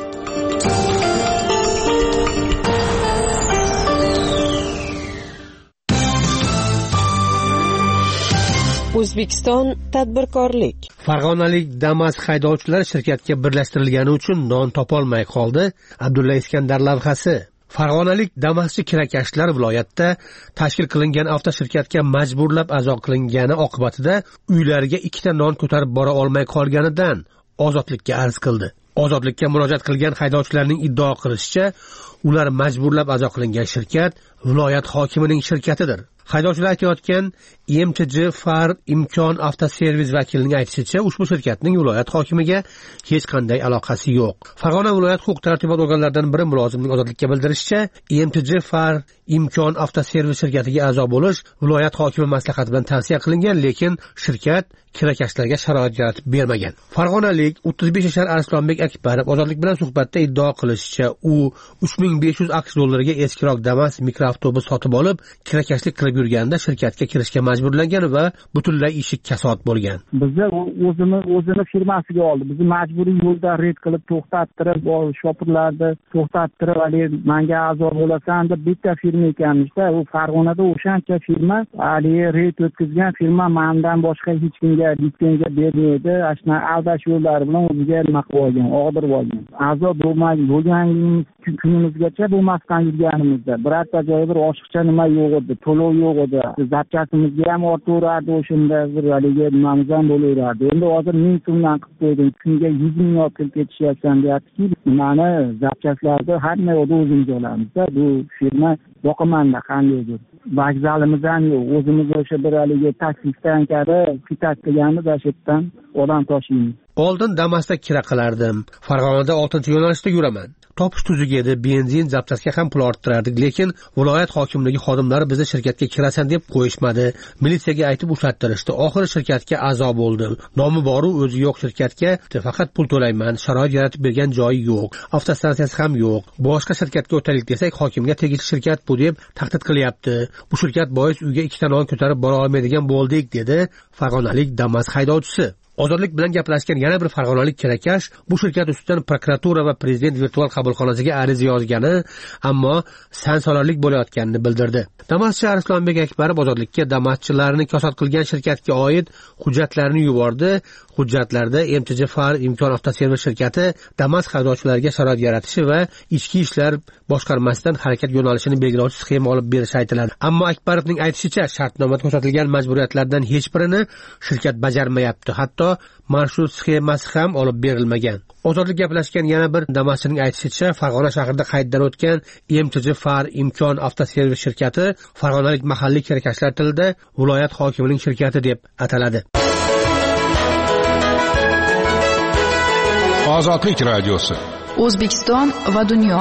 O'zbekiston tadbirkorlik. Farg'onalik Damas haydovchilar shirkatga birlashtirilgani uchun non topolmay qoldi. Abdulla Iskandar lavhasi. Farg'onalik Damaschi kirakashlar viloyatda tashkil qilingan avtoshirkatga majburlab a'zo qilingani oqibatida uylariga 2 ta non ko'tarib bora olmay qolganidan ozodlikka arz qildi. Ozodlikka murojaat qilgan haydovchilarning iddao qilishicha, ular majburlab a'zo qilingan shirkat viloyat hokimining shirkatidir. Haydovchilar aytayotgan MTJ Far Imkon avtoservis vakilining aytishicha, ushbu shirkatning viloyat hokimiga hech qanday aloqasi yo'q. Farg'ona viloyat huquq-tartibot organlaridan biri mulozimning ozodlikka bildirishicha, MTJ Far Imkon avtoservis shirkatiga a'zo bo'lish viloyat hokimi maslahati bilan tavsiya qilingan, lekin shirkat kirakashlarga sharoit yaratib bermagan. Farg'onalik 35 yashar Arslonbek Akbarov ozodlik bilan suhbatda iddao qilishicha, u 3500 AQSh dollariga eskiroq Damas mikroavtobus sotib olib, kirakashlik qilib yurganda shirkatga kirishga majburlangan va butunlay ishi kasod bo'lgan. Bizni o'zini firmasiga oldi. Bizni majburiy yo'lda reyd qilib to'xtattirib, shopirlarni to'xtattirib, menga a'zo bo'lasan deb bitta firma ekanmiz-da. U Farg'onada o'shancha firma, reyd o'tkazgan firma mendan boshqa hech kimga litsenziya bermaydi. Ashna aldash yo'llari bilan o'ziga nima qilib olgan, og'dirib olgan. A'zo bo'lgan kunimizgacha bu maskan yurganimizda birorta joyi bir oshiqcha nima yo'q edi, to'lov yo'q edi. Zapchasimizga ham ortaveradi, o'shanda bir haligi nimamiz ham bo'laveradi. Endi hozir 1000 so'mdan qilib qo'ydim. Kunga 100 ming olib ketishyapsan deyapti-ki, mani zapchaslarni hamma yoqda o'zimiz olamiz-da. Bu firma boqimanda qandaydir. Vokzalimiz ham yo'q. O'zimiz o'sha bir haligi taksi stansiyada fitat qilganmiz, ashitdan odam toshiymiz. Oldin Damasda kira qilardim. Farg'onada 6-yo'nalishda yuraman. Topish tuzuk edi, benzin, zapchasga ham pul orttirardik, lekin viloyat hokimligi xodimlari bizni shirkatga kirasan deb qo'yishmadi. Militsiyaga aytib ushattirishdi. Oxiri shirkatga a'zo bo'ldim. Nomi bor, o'zi yo'q shirkatga, faqat pul to'layman. Sharoit yaratib bergan joyi yo'q. Avtostansiyasi ham yo'q. Boshqa shirkatga o'taylik desak, hokimga tegishli shirkat bu deb tahdid qilyapti. Bu shirkat bois uyga 2 ta non ko'tarib bora olmaydigan bo'ldik, dedi farg'onalik Damas haydovchisi. Ozodlik bilan gaplashgan yana bir farg'onalik kirakash bu shirkat ustidan prokuratura va prezident virtual qabulxonasiga ariza yozgani, ammo sansolarlik bo'layotganini bildirdi. Damaschi Arslonbek Akbarov ozodlikka Damaschilarni kasod qilgan shirkatga oid hujjatlarni yubordi. hujjatlarda MTJ Far imkon avtoservis shirkati Damas haydovchilariga sharoit yaratishi va ichki ishlar boshqarmasidan harakat yo'nalishini belgilovchi sxema olib berishi aytiladi. Ammo Akbarovning aytishicha, shartnomada ko'rsatilgan majburiyatlardan hech birini shirkat bajarmayapti. Hatto marshrut sxemasi ham olib berilmagan. Ozodlik gaplashgan yana bir Damaschining aytishicha, Farg'ona shahrida qayddan o'tgan MTJ Far imkon avtoservis shirkati farg'onalik mahalliy kirakashlar tilida viloyat hokimining shirkati deb ataladi. Ozodlik radiosi. O'zbekiston va dunyo.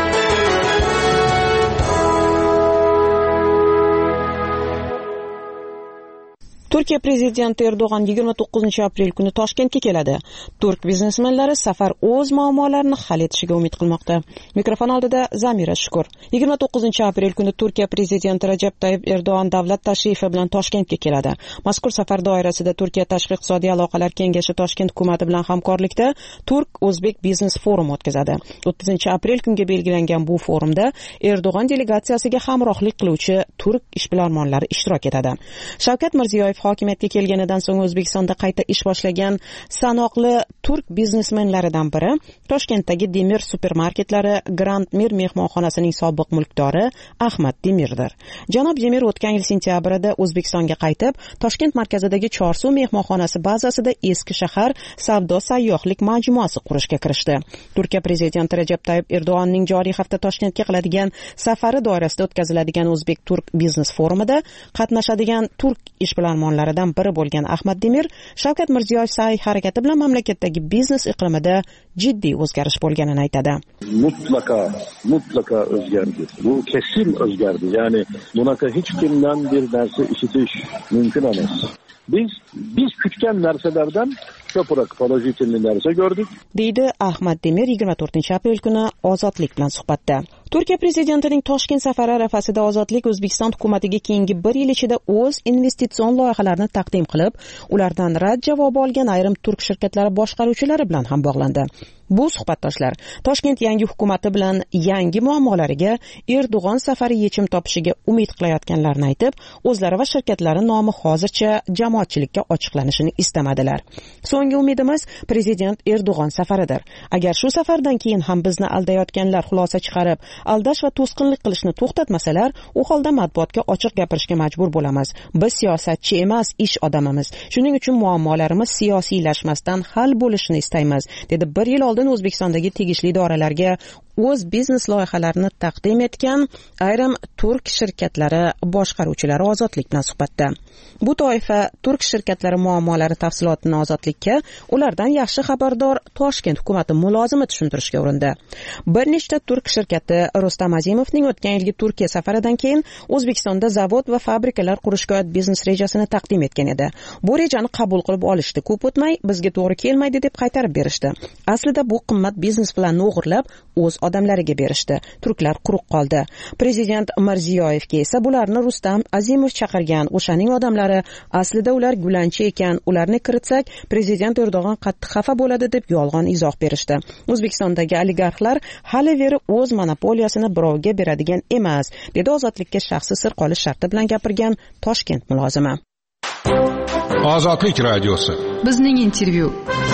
Turkiya prezidenti Erdo'g'an 29-aprel kuni Toshkentga keladi. Turk biznesmenlari safar o'z muammolarini hal etishiga umid qilmoqda. Mikrofon oldida Zamira Shukur. 29-aprel kuni Turkiya prezidenti Rajab Tayyip Erdo'g'an davlat tashrifi bilan Toshkentga keladi. Mazkur safar doirasida Turkiya tashqi iqtisodiy aloqalar kengashi Toshkent hukumati bilan hamkorlikda Turk-O'zbek biznes forumi o'tkazadi. 30-aprel kunga belgilangan bu forumda Erdo'g'an delegatsiyasiga hamrohlik qiluvchi turk ishbilarmonlari ishtirok etadi. Shavkat Mirziyoyev hokimiyatga kelganidan so'ng O'zbekistonda qayta ish boshlagan sanoqli turk biznesmenlaridan biri Toshkentdagi Demir supermarketlari Grand Mir mehmonxonasining sobiq mulkdori Ahmad Demirdir. Janob Demir o'tgan yil sentyabrida O'zbekistonga qaytib, Toshkent markazidagi Chorsu mehmonxonasi bazasida eski shahar savdo sayyohlik majmuasi qurishga kirishdi. Turkiya prezidenti Rajab Tayyip Erdo'g'anning joriy hafta Toshkentga qiladigan safari doirasida o'tkaziladigan O'zbek-Turk biznes forumida qatnashadigan turk ishbilarmonlaridan biri bo'lgan Ahmad Demir, Shavkat Mirziyoyev sa'y-harakati bilan mamlakatdagi biznes iqlimida jiddiy o'zgarish bo'lganini aytadi. Mutlaka o'zgardi. Bu kesin o'zgardi. Ya'ni bunaqa hech kimdan bir narsa eshitish mumkin emas. Biz kutgan narsalardan ko'proq pozitiv narsa ko'rdik, deydi Ahmad Demir 24-aprel kuni Ozodlik bilan suhbatda. Turkiya prezidentining Toshkent safari arafasida Ozodlik O'zbekiston hukumatiga keyingi 1 yil ichida o'z investitsion loyihalarini taqdim qilib, ulardan rad javobi olgan ayrim turk shirkatlari boshqaruvchilari bilan ham bog'landi. Bu suhbatdoshlar Toshkent yangi hukumati bilan yangi muammolariga Erdo'g'an safari yechim topishiga umid qilayotganlarini aytib, o'zlari va shirkatlari nomi hozircha jamoatchilikka ochiqlanishini istamadilar. So'nggi umidimiz prezident Erdo'g'an safaridir. Agar shu safardan keyin ham bizni aldayotganlar xulosa chiqarib, aldash va to'sqinlik qilishni to'xtatmasalar, u holda matbuotga ochiq gapirishga majbur bo'lamiz. Biz siyosatchi emas, ish odamimiz. Shuning uchun muammolarimiz siyosiylashmasdan hal bo'lishini istaymiz, dedi 1 yil oldin O'zbekistondagi tegishli idoralarga o'z biznes loyihalarini taqdim etgan ayrim turk shirkatlari boshqaruvchilari Ozodlik bilan suhbatda. Bu toifa turk shirkatlari muammolari tafsilotini Ozodlikka ulardan yaxshi xabardor Toshkent hukumati mulozimi tushuntirishga urindi. Bir nechta turk shirkati Rustam Azimovning o'tgan yilgi Turkiya safaridan keyin O'zbekistonda zavod va fabrikalar qurishga oid biznes rejasini taqdim etgan edi. Bu rejani qabul qilib olishdi. Ko'p o'tmay bizga to'g'ri kelmaydi deb qaytarib berishdi. Aslida bu qimmat biznes planni o'g'irlab o'z odamlariga berishdi. Turklar quruq qoldi. Prezident Mirziyoyevga esa bularni Rustam Azimov chaqirgan. O'shaning odamlari aslida ular gulanchi ekan. Ularni kiritsak, prezident Erdo'g'an qattiq xafa bo'ladi deb yolg'on izoh berishdi. O'zbekistondagi oligarxlar hali-veri o'z monopoliyasini birovga beradigan emas, dedi Ozodlikka shaxsi sir qolish sharti bilan gapirgan Toshkent mulozimi. Ozodlik radiosi. Bizning intervyu.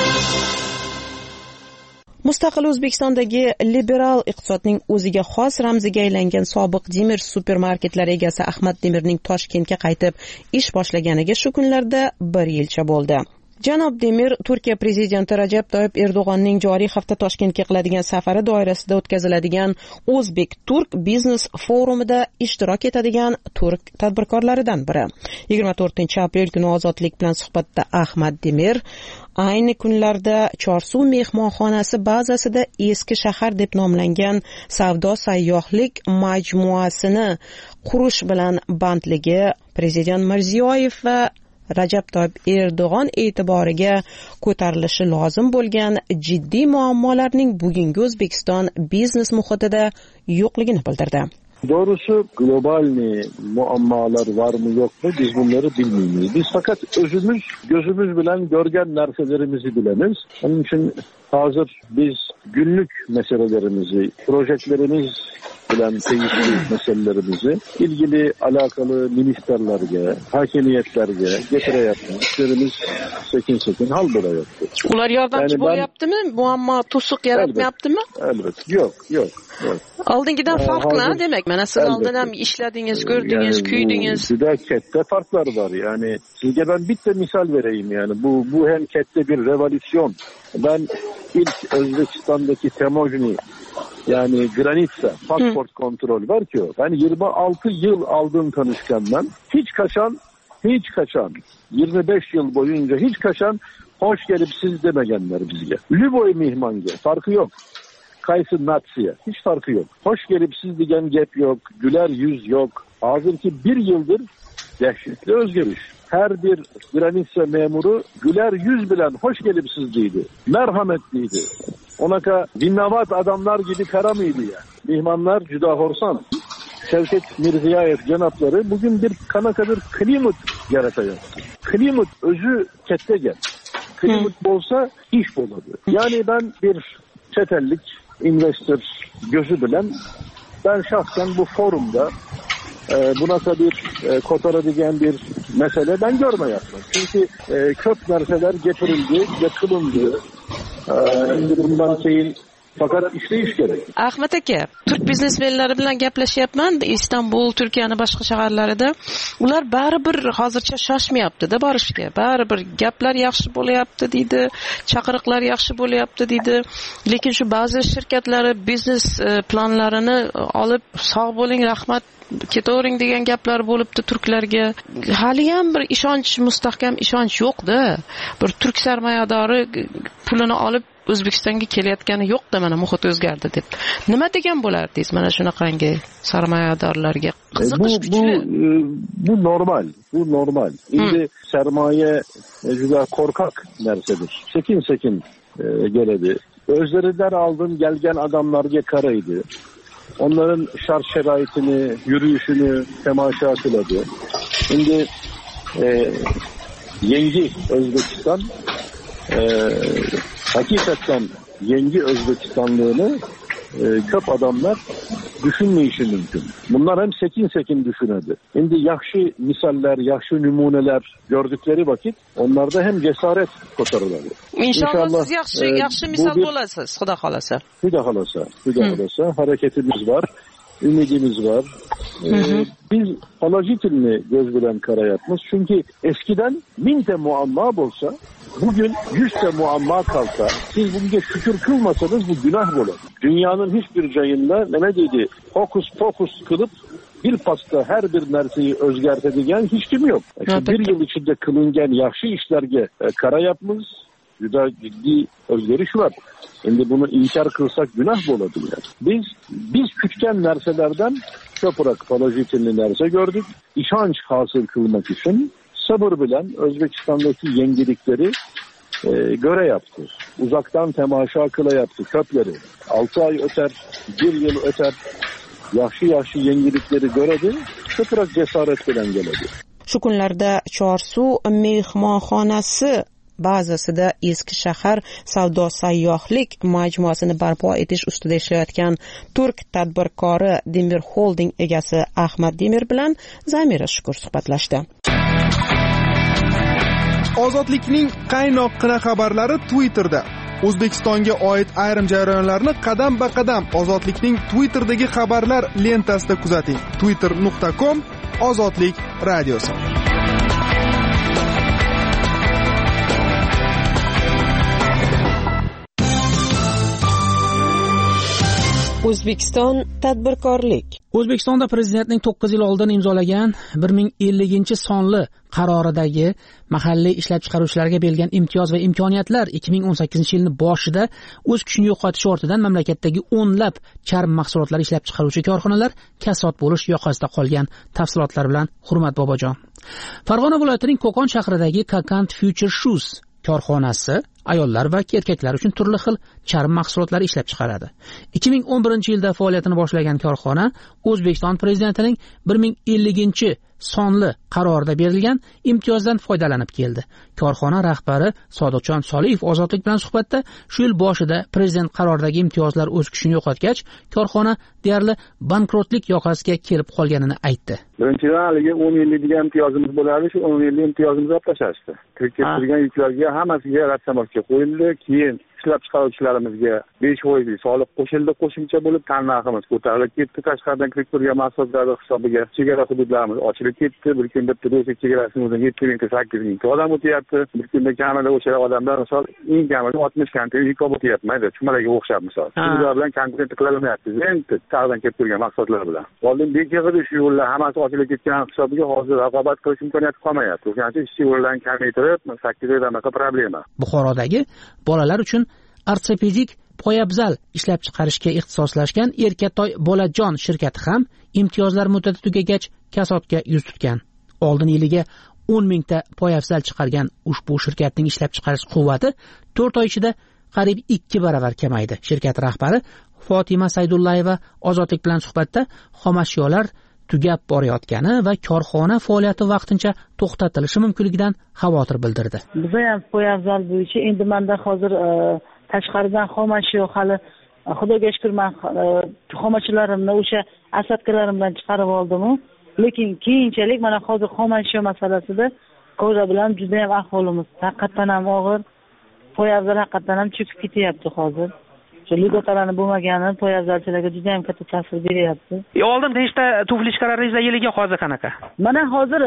Mustaqil O'zbekistondagi liberal iqtisodning o'ziga xos ramziga aylangan sobiq Demir supermarketlari egasi Ahmad Demirning Toshkentga qaytib ish boshlaganiga shu kunlarda 1 yilcha bo'ldi. Janob Demir Turkiya prezidenti Rajab Tayyip Erdo'g'anning joriy hafta Toshkentga qiladigan safari doirasida o'tkaziladigan O'zbek-Turk biznes forumida ishtirok etadigan turk tadbirkorlaridan biri. 24-aprel kuni Ozodlik bilan suhbatda Ahmad Demir ayni kunlarda Chorsu mehmonxonasi bazasida eski shahar deb nomlangan savdo sayyohlik majmuasini qurish bilan bandligi prezident Mirziyoyev va Rajab Tayyip Erdo'g'an e'tiboriga ko'tarilishi lozim bo'lgan jiddiy muammolarning bugungi O'zbekiston biznes muhitida yo'qligini bildirdi. Doğrusu globalni muammalar var mı yok mu biz bunları bilmiyoruz. Biz fakat gözümüz bilen görgen narsalarımızı bilemiz. Onun için hazır biz günlük meselelerimizi, projelerimiz bilen tegishli meselelerimizi ilgili alakalı ministerlerge, hakimiyetlerge getireyapmiz. İşlerimiz sekin hal bo'layapti. Ular yordamchi bo'lyaptimi? Muammo to'siq yaratmayaptimi? Albatta. Yo'q. Oldingidan farqli demak. Mana siz oldin ham ishladingiz, ko'rdingiz, kuydingiz. Juda katta farklar var. Yani sizge ben bitta misal vereyim yani. Bu hem katta bir revolüsyon. Ben ilk Özbekistan'daki Temojni yani Granitsa pasport kontrol var ki o. Ben 26 yıl aldım tanışkandan. Hiç kaçan 25 yıl boyunca hiç kaçan hoş gelip siz demegenler bizge. Lüboy mihmange farkı yok. Kaysı natsiye hiç farkı yok. Hoş gelip siz diyen gep yok. Güler yüz yok. Hazırki bir yıldır dehşetli özgürüş. Her bir Granitsa memuru güler yüz bilen hoş gelip siz deydi. Merhametliydi. Onaka dinnavat adamlar gibi kara mıydı ya? Mihmanlar cüda horsan. Şevket Mirziyayev cenapları bugün bir kanakadır klimat yaratacak. Klimat özü kette gel. Klimat bolsa iş boladı. Yani ben bir çetellik investor gözü bilen ben şahsen bu forumda buna bir kotarabileceğim bir mesele ben görmeyaptım. Çünkü köp narsalar getirildi, yakılındı. Bundan keyin fakat işleyiş gerek. Ahmet aka, Türk biznesmenlari bilan gaplashyapman. Istanbul, Turkiyaning boshqa shaharlarida. Ular baribir hozircha shoshmayapti-da borishga. Baribir gaplar yaxshi bo'lyapti deydi, chaqiriqlar yaxshi bo'lyapti deydi. Lekin shu ba'zi shirkatlari biznes planlarini olib, sog' bo'ling, rahmat ketavering degan gaplar bo'libdi turklarga. Hali ham bir ishonch, mustahkam ishonch yo'q-da. Bir turk sarmoyadori pulini olib O'zbekistonga kelayotgani yo'q-da, mana muhit o'zgardi deb. Nima degan bo'lardingiz mana shunaqangi sarmoyadorlarga? Qiziqish kuchli. Bu normal. Endi sermaye juda korkak narsadir. Sekin geledi. Özlerinden aldın gelgen adamlarga karaydı. Onların şart şeraitini, yürüyüşünü temaşa kıladı. Şimdi yengi Özbekistan hakikaten yengi Özbekistanlığını köp adamlar düşünmeyişi mümkün. Bunlar hem sekin düşünedi. Şimdi yaxşı misaller, yaxşı numuneler gördükleri vakit onlarda hem cesaret kotarırlar. İnşallah siz yaxşı misal bo'lasiz, Xudo xolasa. Xudo xolasa hareketimiz var, ümidimiz var. Biz Palajitilni göz bilen karayapmız. Çünkü eskiden 1000 muamma olsa bugün 100 muamma kalsa siz bugün şükür kılmasanız bu günah olur. Dünyanın hiçbir cayında ne dedi fokus kılıp bir pasta her bir narseyi özgertedigen hiç kim yok. Bir yıl içinde kılıngen yaxşı işlerge kara yapmız. Juda ciddi özgürüş var. Şimdi bunu inkar kılsak günah mı olabilir? Biz küçken narselerden köpürak Palajitilni narse gördük. İşanç hasıl kılmak için sabır bilen Özbekistan'daki yengilikleri göre yaptı. Uzaktan temaşa kıla yaptı köpleri. 6 ay öter, 1 yıl öter. Yaxşı yengilikleri göredi. Köpürak cesaret bilen geledi. Shu kunlarda Chorsu mehmonxonasi bazasida eski shahar savdo sayyohlik majmuasini barpo etish ustida ishlayotgan turk tadbirkori Demir Holding egasi Ahmad Demir bilan Zamira Shukur suhbatlashdi. Ozodlikning qaynoqqina xabarlari Twitterda. O'zbekistonga oid ayrim jarayonlarni qadam-ba-qadam Ozodlikning Twitterdagi xabarlar lentasida kuzating. twitter.com Ozodlik radiosi. O'zbekiston tadbirkorlik. O'zbekistonda prezidentning 9 yil oldin imzolagan 1050-sonli qaroridagi mahalliy ishlab chiqaruvchilarga berilgan imtiyoz va imkoniyatlar 2018-yilning boshida o'z kuchini yo'qotishi ortidan mamlakatdagi o'nlab charm mahsulotlar ishlab chiqaruvchi korxonalar kasod bo'lish yoqasida qolgan. Tafsilotlar bilan Hurmat Bobojon. Farg'ona viloyatining Qo'qon shahridagi Kakant Future Shoes korxonasi ayollar va erkaklar uchun turli xil charm mahsulotlari ishlab chiqaradi. 2011-yilda faoliyatini boshlagan korxona O'zbekiston prezidentining 1050 sonli qarorida berilgan imtiyozdan foydalanib keldi. Korxona rahbari Sodiqjon Soliyev Ozodlik bilan suhbatda shu yil boshida prezident qaroridagi imtiyozlar o'z kuchini yo'qotgach, korxona deyarli bankrotlik yoqasiga kelib qolganini aytdi. Birinchidan haligi 10 yillik degan imtiyozimiz bo'lardi, shu 10 yillik imtiyozimizni olib tashlashdi. Kirib kelgan yuklarga hammasiga rassamotga qo'yildi, keyin ishlab chiqaruvchilarimizga 5% soliq qo'shildi, qo'shimcha bo'lib tannarximiz ko'tarilib ketdi. Tashqaridan kirib turgan mahsulotlar hisobiga chegara hududlarimiz ochilib ketdi. Bir kunda Rossiya chegarasining o'zidan 7,8 ming odam o'tyapti. Bir kunda kamida o'sha odamlar misol eng kamida 60 konteyner yuk olib o'tyapmaydi. Shumalaga o'xshab misol. Ular bilan konkurent qilaolmayapmiz. Endi taqdan kelib turgan mahsulotlar bilan. Oldin bekig'ida shu yo'llar hammasi ochilib ketgan hisobiga hozir raqobat qilish imkoniyati qolmayapti. O'shaning uchun ishchi yo'llarni kamaytirib 8 oydan problema. Buxorodagi bolalar uchun ortopedik poyabzal ishlab chiqarishga ixtisoslashgan Erkatoy Bolajon shirkati ham imtiyozlar muddati tugagach kasodga yuz tutgan. Oldin yiliga 10 mingta poyabzal chiqargan ushbu shirkatning ishlab chiqarish quvvati 4 oy ichida qariyb 2 baravar kamaydi. Shirkat rahbari Fotima Saydullayeva Ozodlik bilan suhbatda xomashyolar tugab borayotgani va korxona faoliyati vaqtincha to'xtatilishi mumkinligidan xavotir bildirdi. Biz ham poyabzal bo'yicha endi menda hozir tashqaridan xomashyo hali xudoga shukr men xomashiyalarimni o'sha asabkalarimdan chiqarib oldim, lekin keyinchalik mana hozir xomashyo masalasida ko'ra bilan juda ham ahvolimiz haqiqatan ham og'ir. Poyabzal haqiqatan ham cho'kib ketyapti hozir. Shu ligotalarni bo'lmagani poyabzalchilarga juda ham katta ta'sir beryapti. Oldin nechta tufli chiqarardingiz yiliga, hozir qanaqa? Mana hozir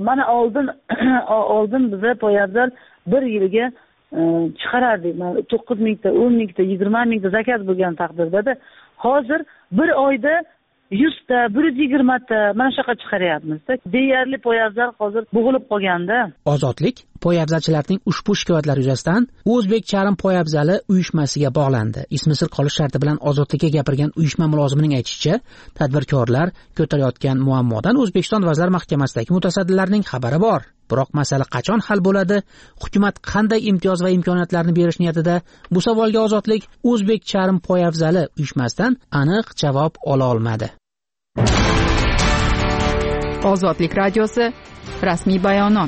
oldin biza poyabzal bir yilga chiqarardik. 9 mingta, 10 mingta, 20 mingta zakaz bo'lgan taqdirda hozir bir oyda 100 ta, 120 ta mana shunaqa chiqaryapmiz-da. Deyarli poyabzal hozir bo'g'ilib qolganda. Ozodlik poyabzalchilarning ushbu shikoyatlari yuzasidan O'zbek charm poyabzali uyushmasiga bog'landi. Ismi sir qolish sharti bilan Ozodlikka gapirgan uyushma mulozimining aytishicha, tadbirkorlar ko'tarayotgan muammodan O'zbekiston Vazirlar Mahkamasidagi mutasaddilarning xabari bor. Biroq masala qachon hal bo'ladi? Hukumat qanday imtiyoz va imkoniyatlarni berish niyatida? Bu savolga Ozodlik O'zbek charm poyabzali uyushmasidan aniq javob ola olmadi. Ozodlik radiosi rasmiy bayonot.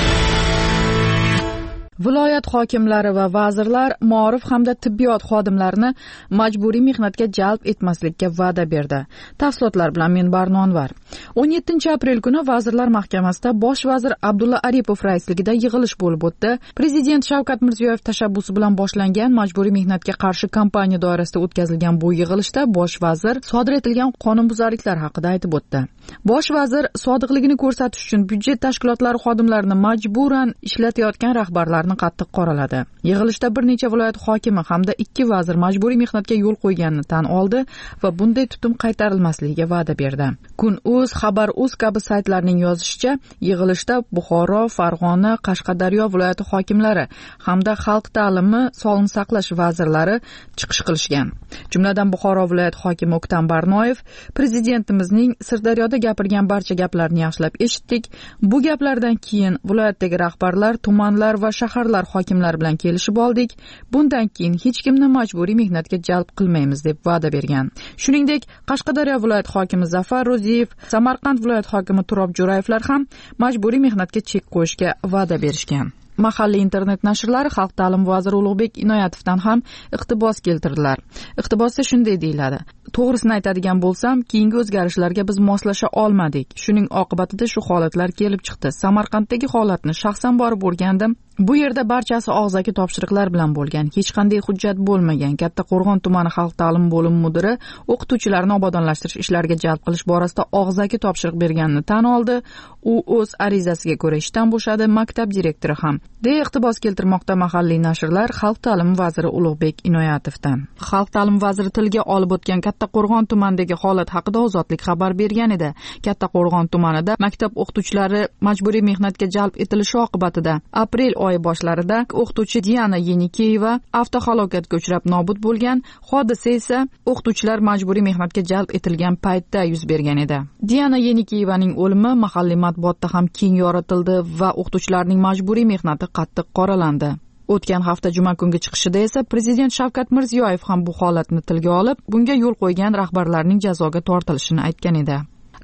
Viloyat hokimlari va vazirlar ma'rif hamda tibbiyot xodimlarini majburiy mehnatga jalb etmaslikka va'da berdi. Tafsilotlar bilan men Barnonvar. 17-aprel kuni Vazirlar Mahkamasida bosh vazir Abdulla Aripov raisligida yig'ilish bo'lib o'tdi. Prezident Shavkat Mirziyoyev tashabbusi bilan boshlangan majburiy mehnatga qarshi kampaniya doirasida o'tkazilgan bu yig'ilishda bosh vazir sodir etilgan qonunbuzarliklar haqida aytib o'tdi. Bosh vazir sodiqligini ko'rsatish uchun byudjet tashkilotlari xodimlarini majburan ishlatayotgan rahbarlarni qattiq qoraladi. Yig'ilishda bir necha viloyat hokimi hamda 2 vazir majburiy mehnatga yo'l qo'yganini tan oldi va bunday tutum qaytarilmasligiga va'da berdi. Kun.uz, Xabar.uz kabi saytlarning yozishicha, yig'ilishda Buxoro, Farg'ona, Qashqadaryo viloyati hokimlari hamda xalq ta'limi, sog'liqni saqlash vazirlari chiqish qilishgan. Jumladan Buxoro viloyat hokimi O'ktam Barnoyev prezidentimizning Sirdaryoda gapirgan barcha gaplarni yaxshilab eshitdik. Bu gaplardan keyin viloyatdagi rahbarlar, tumanlar va shaharlar hokimlari bilan kelishib oldik. Bundan keyin hech kimni majburiy mehnatga jalb qilmaymiz deb va'da bergan. Shuningdek, Qashqadaryo viloyat hokimi Zafar Ro'ziyev, Samarqand viloyat hokimi Turob Jo'rayevlar ham majburiy mehnatga chek qo'yishga va'da berishgan. Mahalliy internet nashrlari xalq ta'limi vaziri Ulug'bek Inoyatovdan ham iqtibos keltirdilar. Iqtibosda shunday deyiladi: To'g'risini aytadigan bo'lsam, keyingi o'zgarishlarga biz moslasha olmadik. Shuning oqibatida shu holatlar kelib chiqdi. Samarqanddagi holatni shaxsan borib o'rgandim. Bu yerda barchasi og'zaki topshiriqlar bilan bo'lgan. Hech qanday hujjat bo'lmagan. Kattaqo'rg'on tumani xalq ta'limi bo'limi mudiri o'qituvchilarni obodonlashtirish ishlariga jalb qilish borasida og'zaki topshiriq berganini tan oldi. U o'z arizasiga ko'ra ishdan bo'shadi, maktab direktori ham. deya iqtibos keltirmoqda mahalliy nashrlar xalq ta'limi vaziri Ulug'bek Inoyatovdan. Xalq ta'limi vaziri tilga olib o'tgan Kattaqo'rg'on tumanidagi holat haqida Ozodlik xabar bergan edi. Kattaqo'rg'on tumanida maktab o'qituvchilari majburiy mehnatga jalb etilishi oqibatida aprel oyi boshlarida o'qituvchi Diana Yenikeyeva avtohalokatga uchrab nobud bo'lgan. Hodisa esa o'qituvchilar majburiy mehnatga jalb etilgan paytda yuz bergan edi. Diana Yenikeyevaning o'limi mahalliy matbuotda ham keng yoritildi va o'qituvchilarning majburiy mehnati qattiq qoralandi. O'tgan hafta juma kungi chiqishida esa prezident Shavkat Mirziyoyev ham bu holatni tilga olib, bunga yo'l qo'ygan rahbarlarning jazoga tortilishini aytgan edi.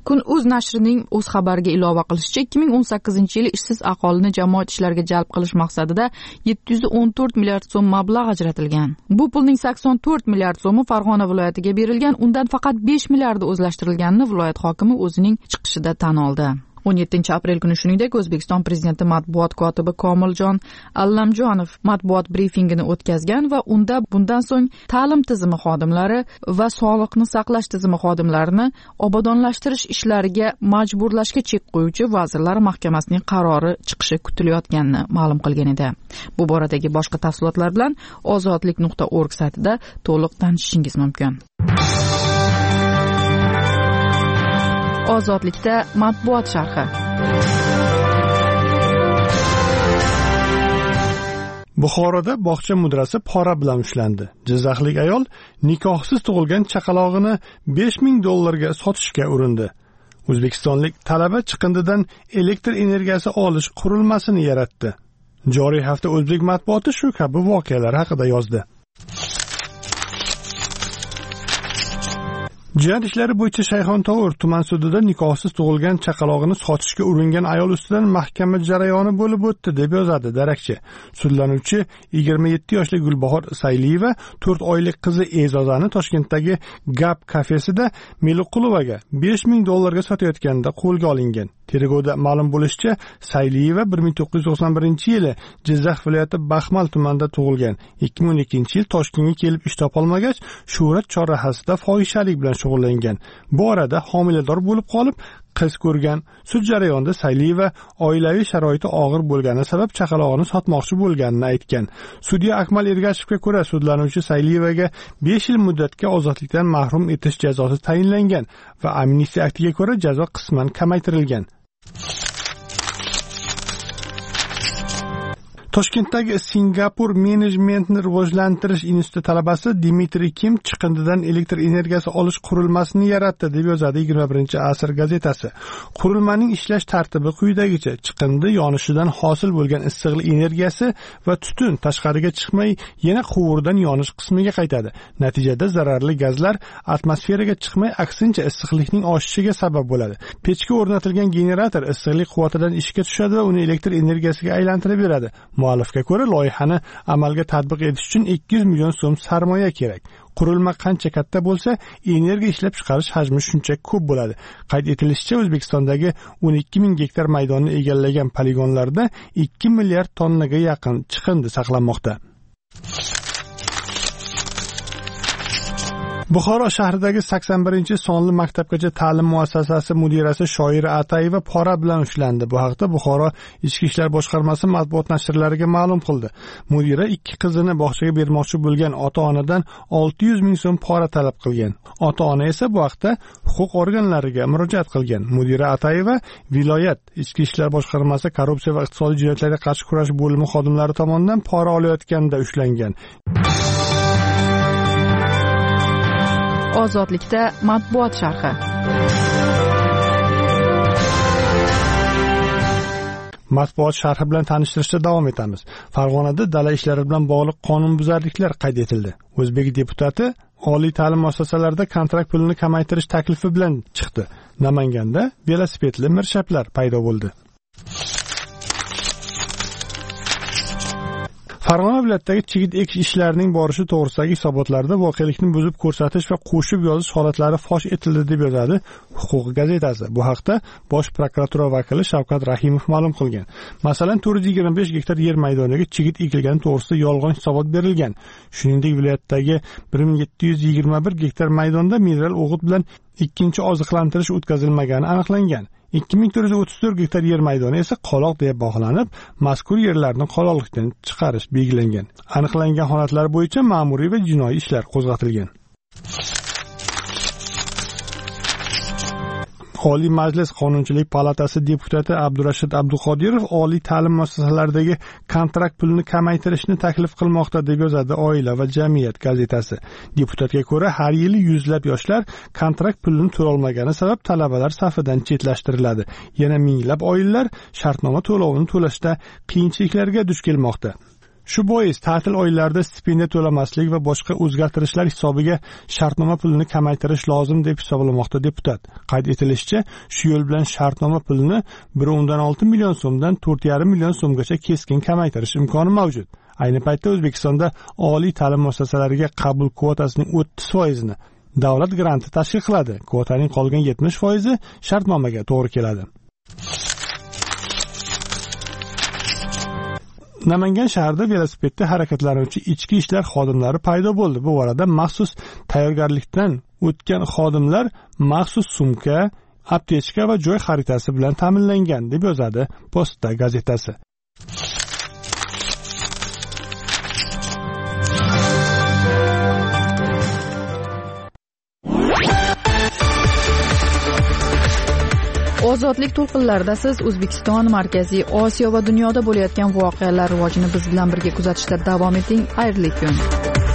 Kun.uz nashrining o'z xabariga ilova qilishicha, 2018-yil ishsiz aholini jamoat ishlariga jalb qilish maqsadida 714 milliard so'm mablag' ajratilgan. Bu pulning 84 milliard so'mi Farg'ona viloyatiga berilgan, undan faqat 5 milliardi o'zlashtirilganini viloyat hokimi o'zining chiqishida tan oldi. 17-aprel kuni shuningdek O'zbekiston prezidenti matbuot kotibi Komiljon Allamjonov matbuot brifingini o'tkazgan va unda bundan so'ng ta'lim tizimi xodimlari va sog'liqni saqlash tizimi xodimlarini obodonlashtirish ishlariga majburlashga chek qo'yuvchi Vazirlar Mahkamasining qarori chiqishi kutilayotganini ma'lum qilgan edi. Bu boradagi boshqa tafsilotlar bilan ozodlik.org saytida to'liq tanishishingiz mumkin. Ozodlikda matbuot sharhi. Buxoroda bog'cha mudrasi pora bilan ushlandi. Jizzaxlik ayol nikohsiz tug'ilgan chaqalog'ini $5000 sotishga urindi. O'zbekistonlik talaba chiqindidan elektr energiyasi olish qurilmasini yaratdi. Joriy hafta o'zbek matbuoti shu kabi voqealar haqida yozdi. Jinoyat ishlari bo'yicha Shayxontohur tuman sudida nikohsiz tug'ilgan chaqalog'ini sotishga uringan ayol ustidan mahkama jarayoni bo'lib o'tdi deb yozadi darakchi. Sudlanuvchi 27 yoshli Gulbahor Sayliyeva 4 oylik qizi E'zozani Toshkentdagi Gap kafesida Meliqulovaga $5000 sotayotganda qo'lga olingan. Tergovda ma'lum bo'lishicha, Sayliyeva 1991-yili Jizzax viloyati Baxmal tumanida tug'ilgan. 2012-yil Toshkentga kelib ish topolmagach, Shuhrat chorrahasida fohishalik bilan shug'ullangan. Bu orada homilador bo'lib qolib, qiz ko'rgan. Sud jarayonida Sayliyeva oilaviy sharoiti og'ir bo'lgani sabab chaqalog'ini sotmoqchi bo'lganini aytgan. Sudya Akmal Ergashevga ko'ra, sudlanuvchi Sayliyevaga 5 yil muddatga ozodlikdan mahrum etish jazosi tayinlangan va amnistiya aktiga ko'ra jazo qisman kamaytirilgan. Toshkentdagi Singapur menejmentni rivojlantirish instituti talabasi Dmitriy Kim chiqindidan elektr energiyasi olish qurilmasini yaratdi deb yozadi 21-asr gazetasi. Qurilmaning ishlash tartibi quyidagicha: chiqindi yonishidan hosil bo'lgan issiqlik energiyasi va tutun tashqariga chiqmay yana quvurdan yonish qismiga qaytadi. Natijada zararli gazlar atmosferaga chiqmay, aksincha issiqlikning oshishiga sabab bo'ladi. Pechga o'rnatilgan generator issiqlik quvvatidan ishga tushadi va uni elektr energiyasiga aylantirib beradi. Muallifga ko'ra, loyihani amalga tatbiq etish uchun 200 million so'm sarmoya kerak. Qurilma qancha katta bo'lsa, energiya ishlab chiqarish hajmi shuncha ko'p bo'ladi. Qayd etilishicha, O'zbekistondagi 12000 gektar maydonni egallagan poligonlarda 2 milliard tonnaga yaqin chiqindi saqlanmoqda. Buxoro shahridagi 81-sonli maktabgacha ta'lim muassasasi mudirasi Shoira Atayeva pora bilan ushlandi. Bu haqda Buxoro Ichki ishlar boshqarmasi matbuot nashrlariga ma'lum qildi. Mudira 2 qizini bog'chaga bermoqchi bo'lgan ota-onadan 600 ming so'm pora talab qilgan. Ota-ona esa bu haqda huquq organlariga murojaat qilgan. Mudira Atayeva viloyat Ichki ishlar boshqarmasi korrupsiya va iqtisodiy jinoyatlarga qarshi kurash bo'limi xodimlari tomonidan pora olayotganda ushlangan. Ozodlikda matbuot sharhi. Matbuot sharhi bilan tanishtirishda davom etamiz. Farg'onada dala ishlari bilan bog'liq qonunbuzarliklar qayd etildi. O'zbek deputati oliy ta'lim muassasalarida kontrakt pulini kamaytirish taklifi bilan chiqdi. Namanganda velosipedli mirshaplar paydo bo'ldi. Farg'ona viloyatidagi chigit ekish ishlarining borishi to'g'risidagi hisobotlarda voqelikni buzib ko'rsatish va qo'shib yozish holatlari fosh etildi deb yozadi Huquq gazetasi. Bu haqda Bosh prokuratura vakili Shavkat Rahimov ma'lum qilgan. Masalan, 425 gektar yer maydoniga chigit ekilgani to'g'risida yolg'on hisobot berilgan. Shuningdek, viloyatdagi 1721 gektar maydonda mineral o'g'it bilan ikkinchi oziqlantirish o'tkazilmagani aniqlangan. 2434 gektar yer maydoni esa qoloq deb baholanib, mazkur yerlarni qoloqlikdan chiqarish belgilangan. Aniqlangan holatlar bo'yicha ma'muriy va jinoiy ishlar qo'zg'atilgan. Oliy Majlis Qonunchilik palatasi deputati Abdurashid Abduqodirov oliy ta'lim muassasalaridagi kontrakt pulini kamaytirishni taklif qilmoqda deb yozadi Oila va jamiyat gazetasi. Deputatga ko'ra, har yili yuzlab yoshlar kontrakt pulini to'lolmagani sabab talabalar safidan chetlashtiriladi. Yana minglab oilalar shartnoma to'lovini to'lashda qiyinchiliklarga duch kelmoqda. Shu bois ta'til oylarida stipendiya to'lamaslik va boshqa o'zgartirishlar hisobiga shartnoma pulini kamaytirish lozim deb hisoblamoqda deputat. Qayd etilishicha, shu yo'l bilan shartnoma pulini 1.6 million so'mdan 4.5 million so'mgacha keskin kamaytirish imkoni mavjud. Ayni paytda O'zbekistonda oliy ta'lim muassasalariga qabul kvotasining 30% davlat granti tashkil qiladi. Kvotaning qolgan 70% shartnomaga to'g'ri keladi. Namangan shahrida velosipedda harakatlanuvchi ichki ishlar xodimlari paydo bo'ldi. Bu orada maxsus tayyorgarlikdan o'tgan xodimlar maxsus sumka, aptechka va joy xaritasi bilan ta'minlangan, deb yozadi Posta gazetasi. Ozodlik to'lqinlarida siz O'zbekiston, Markaziy Osiyo va dunyoda bo'layotgan voqealar rivojini biz bilan birga kuzatishda davom eting. Xayrli kun.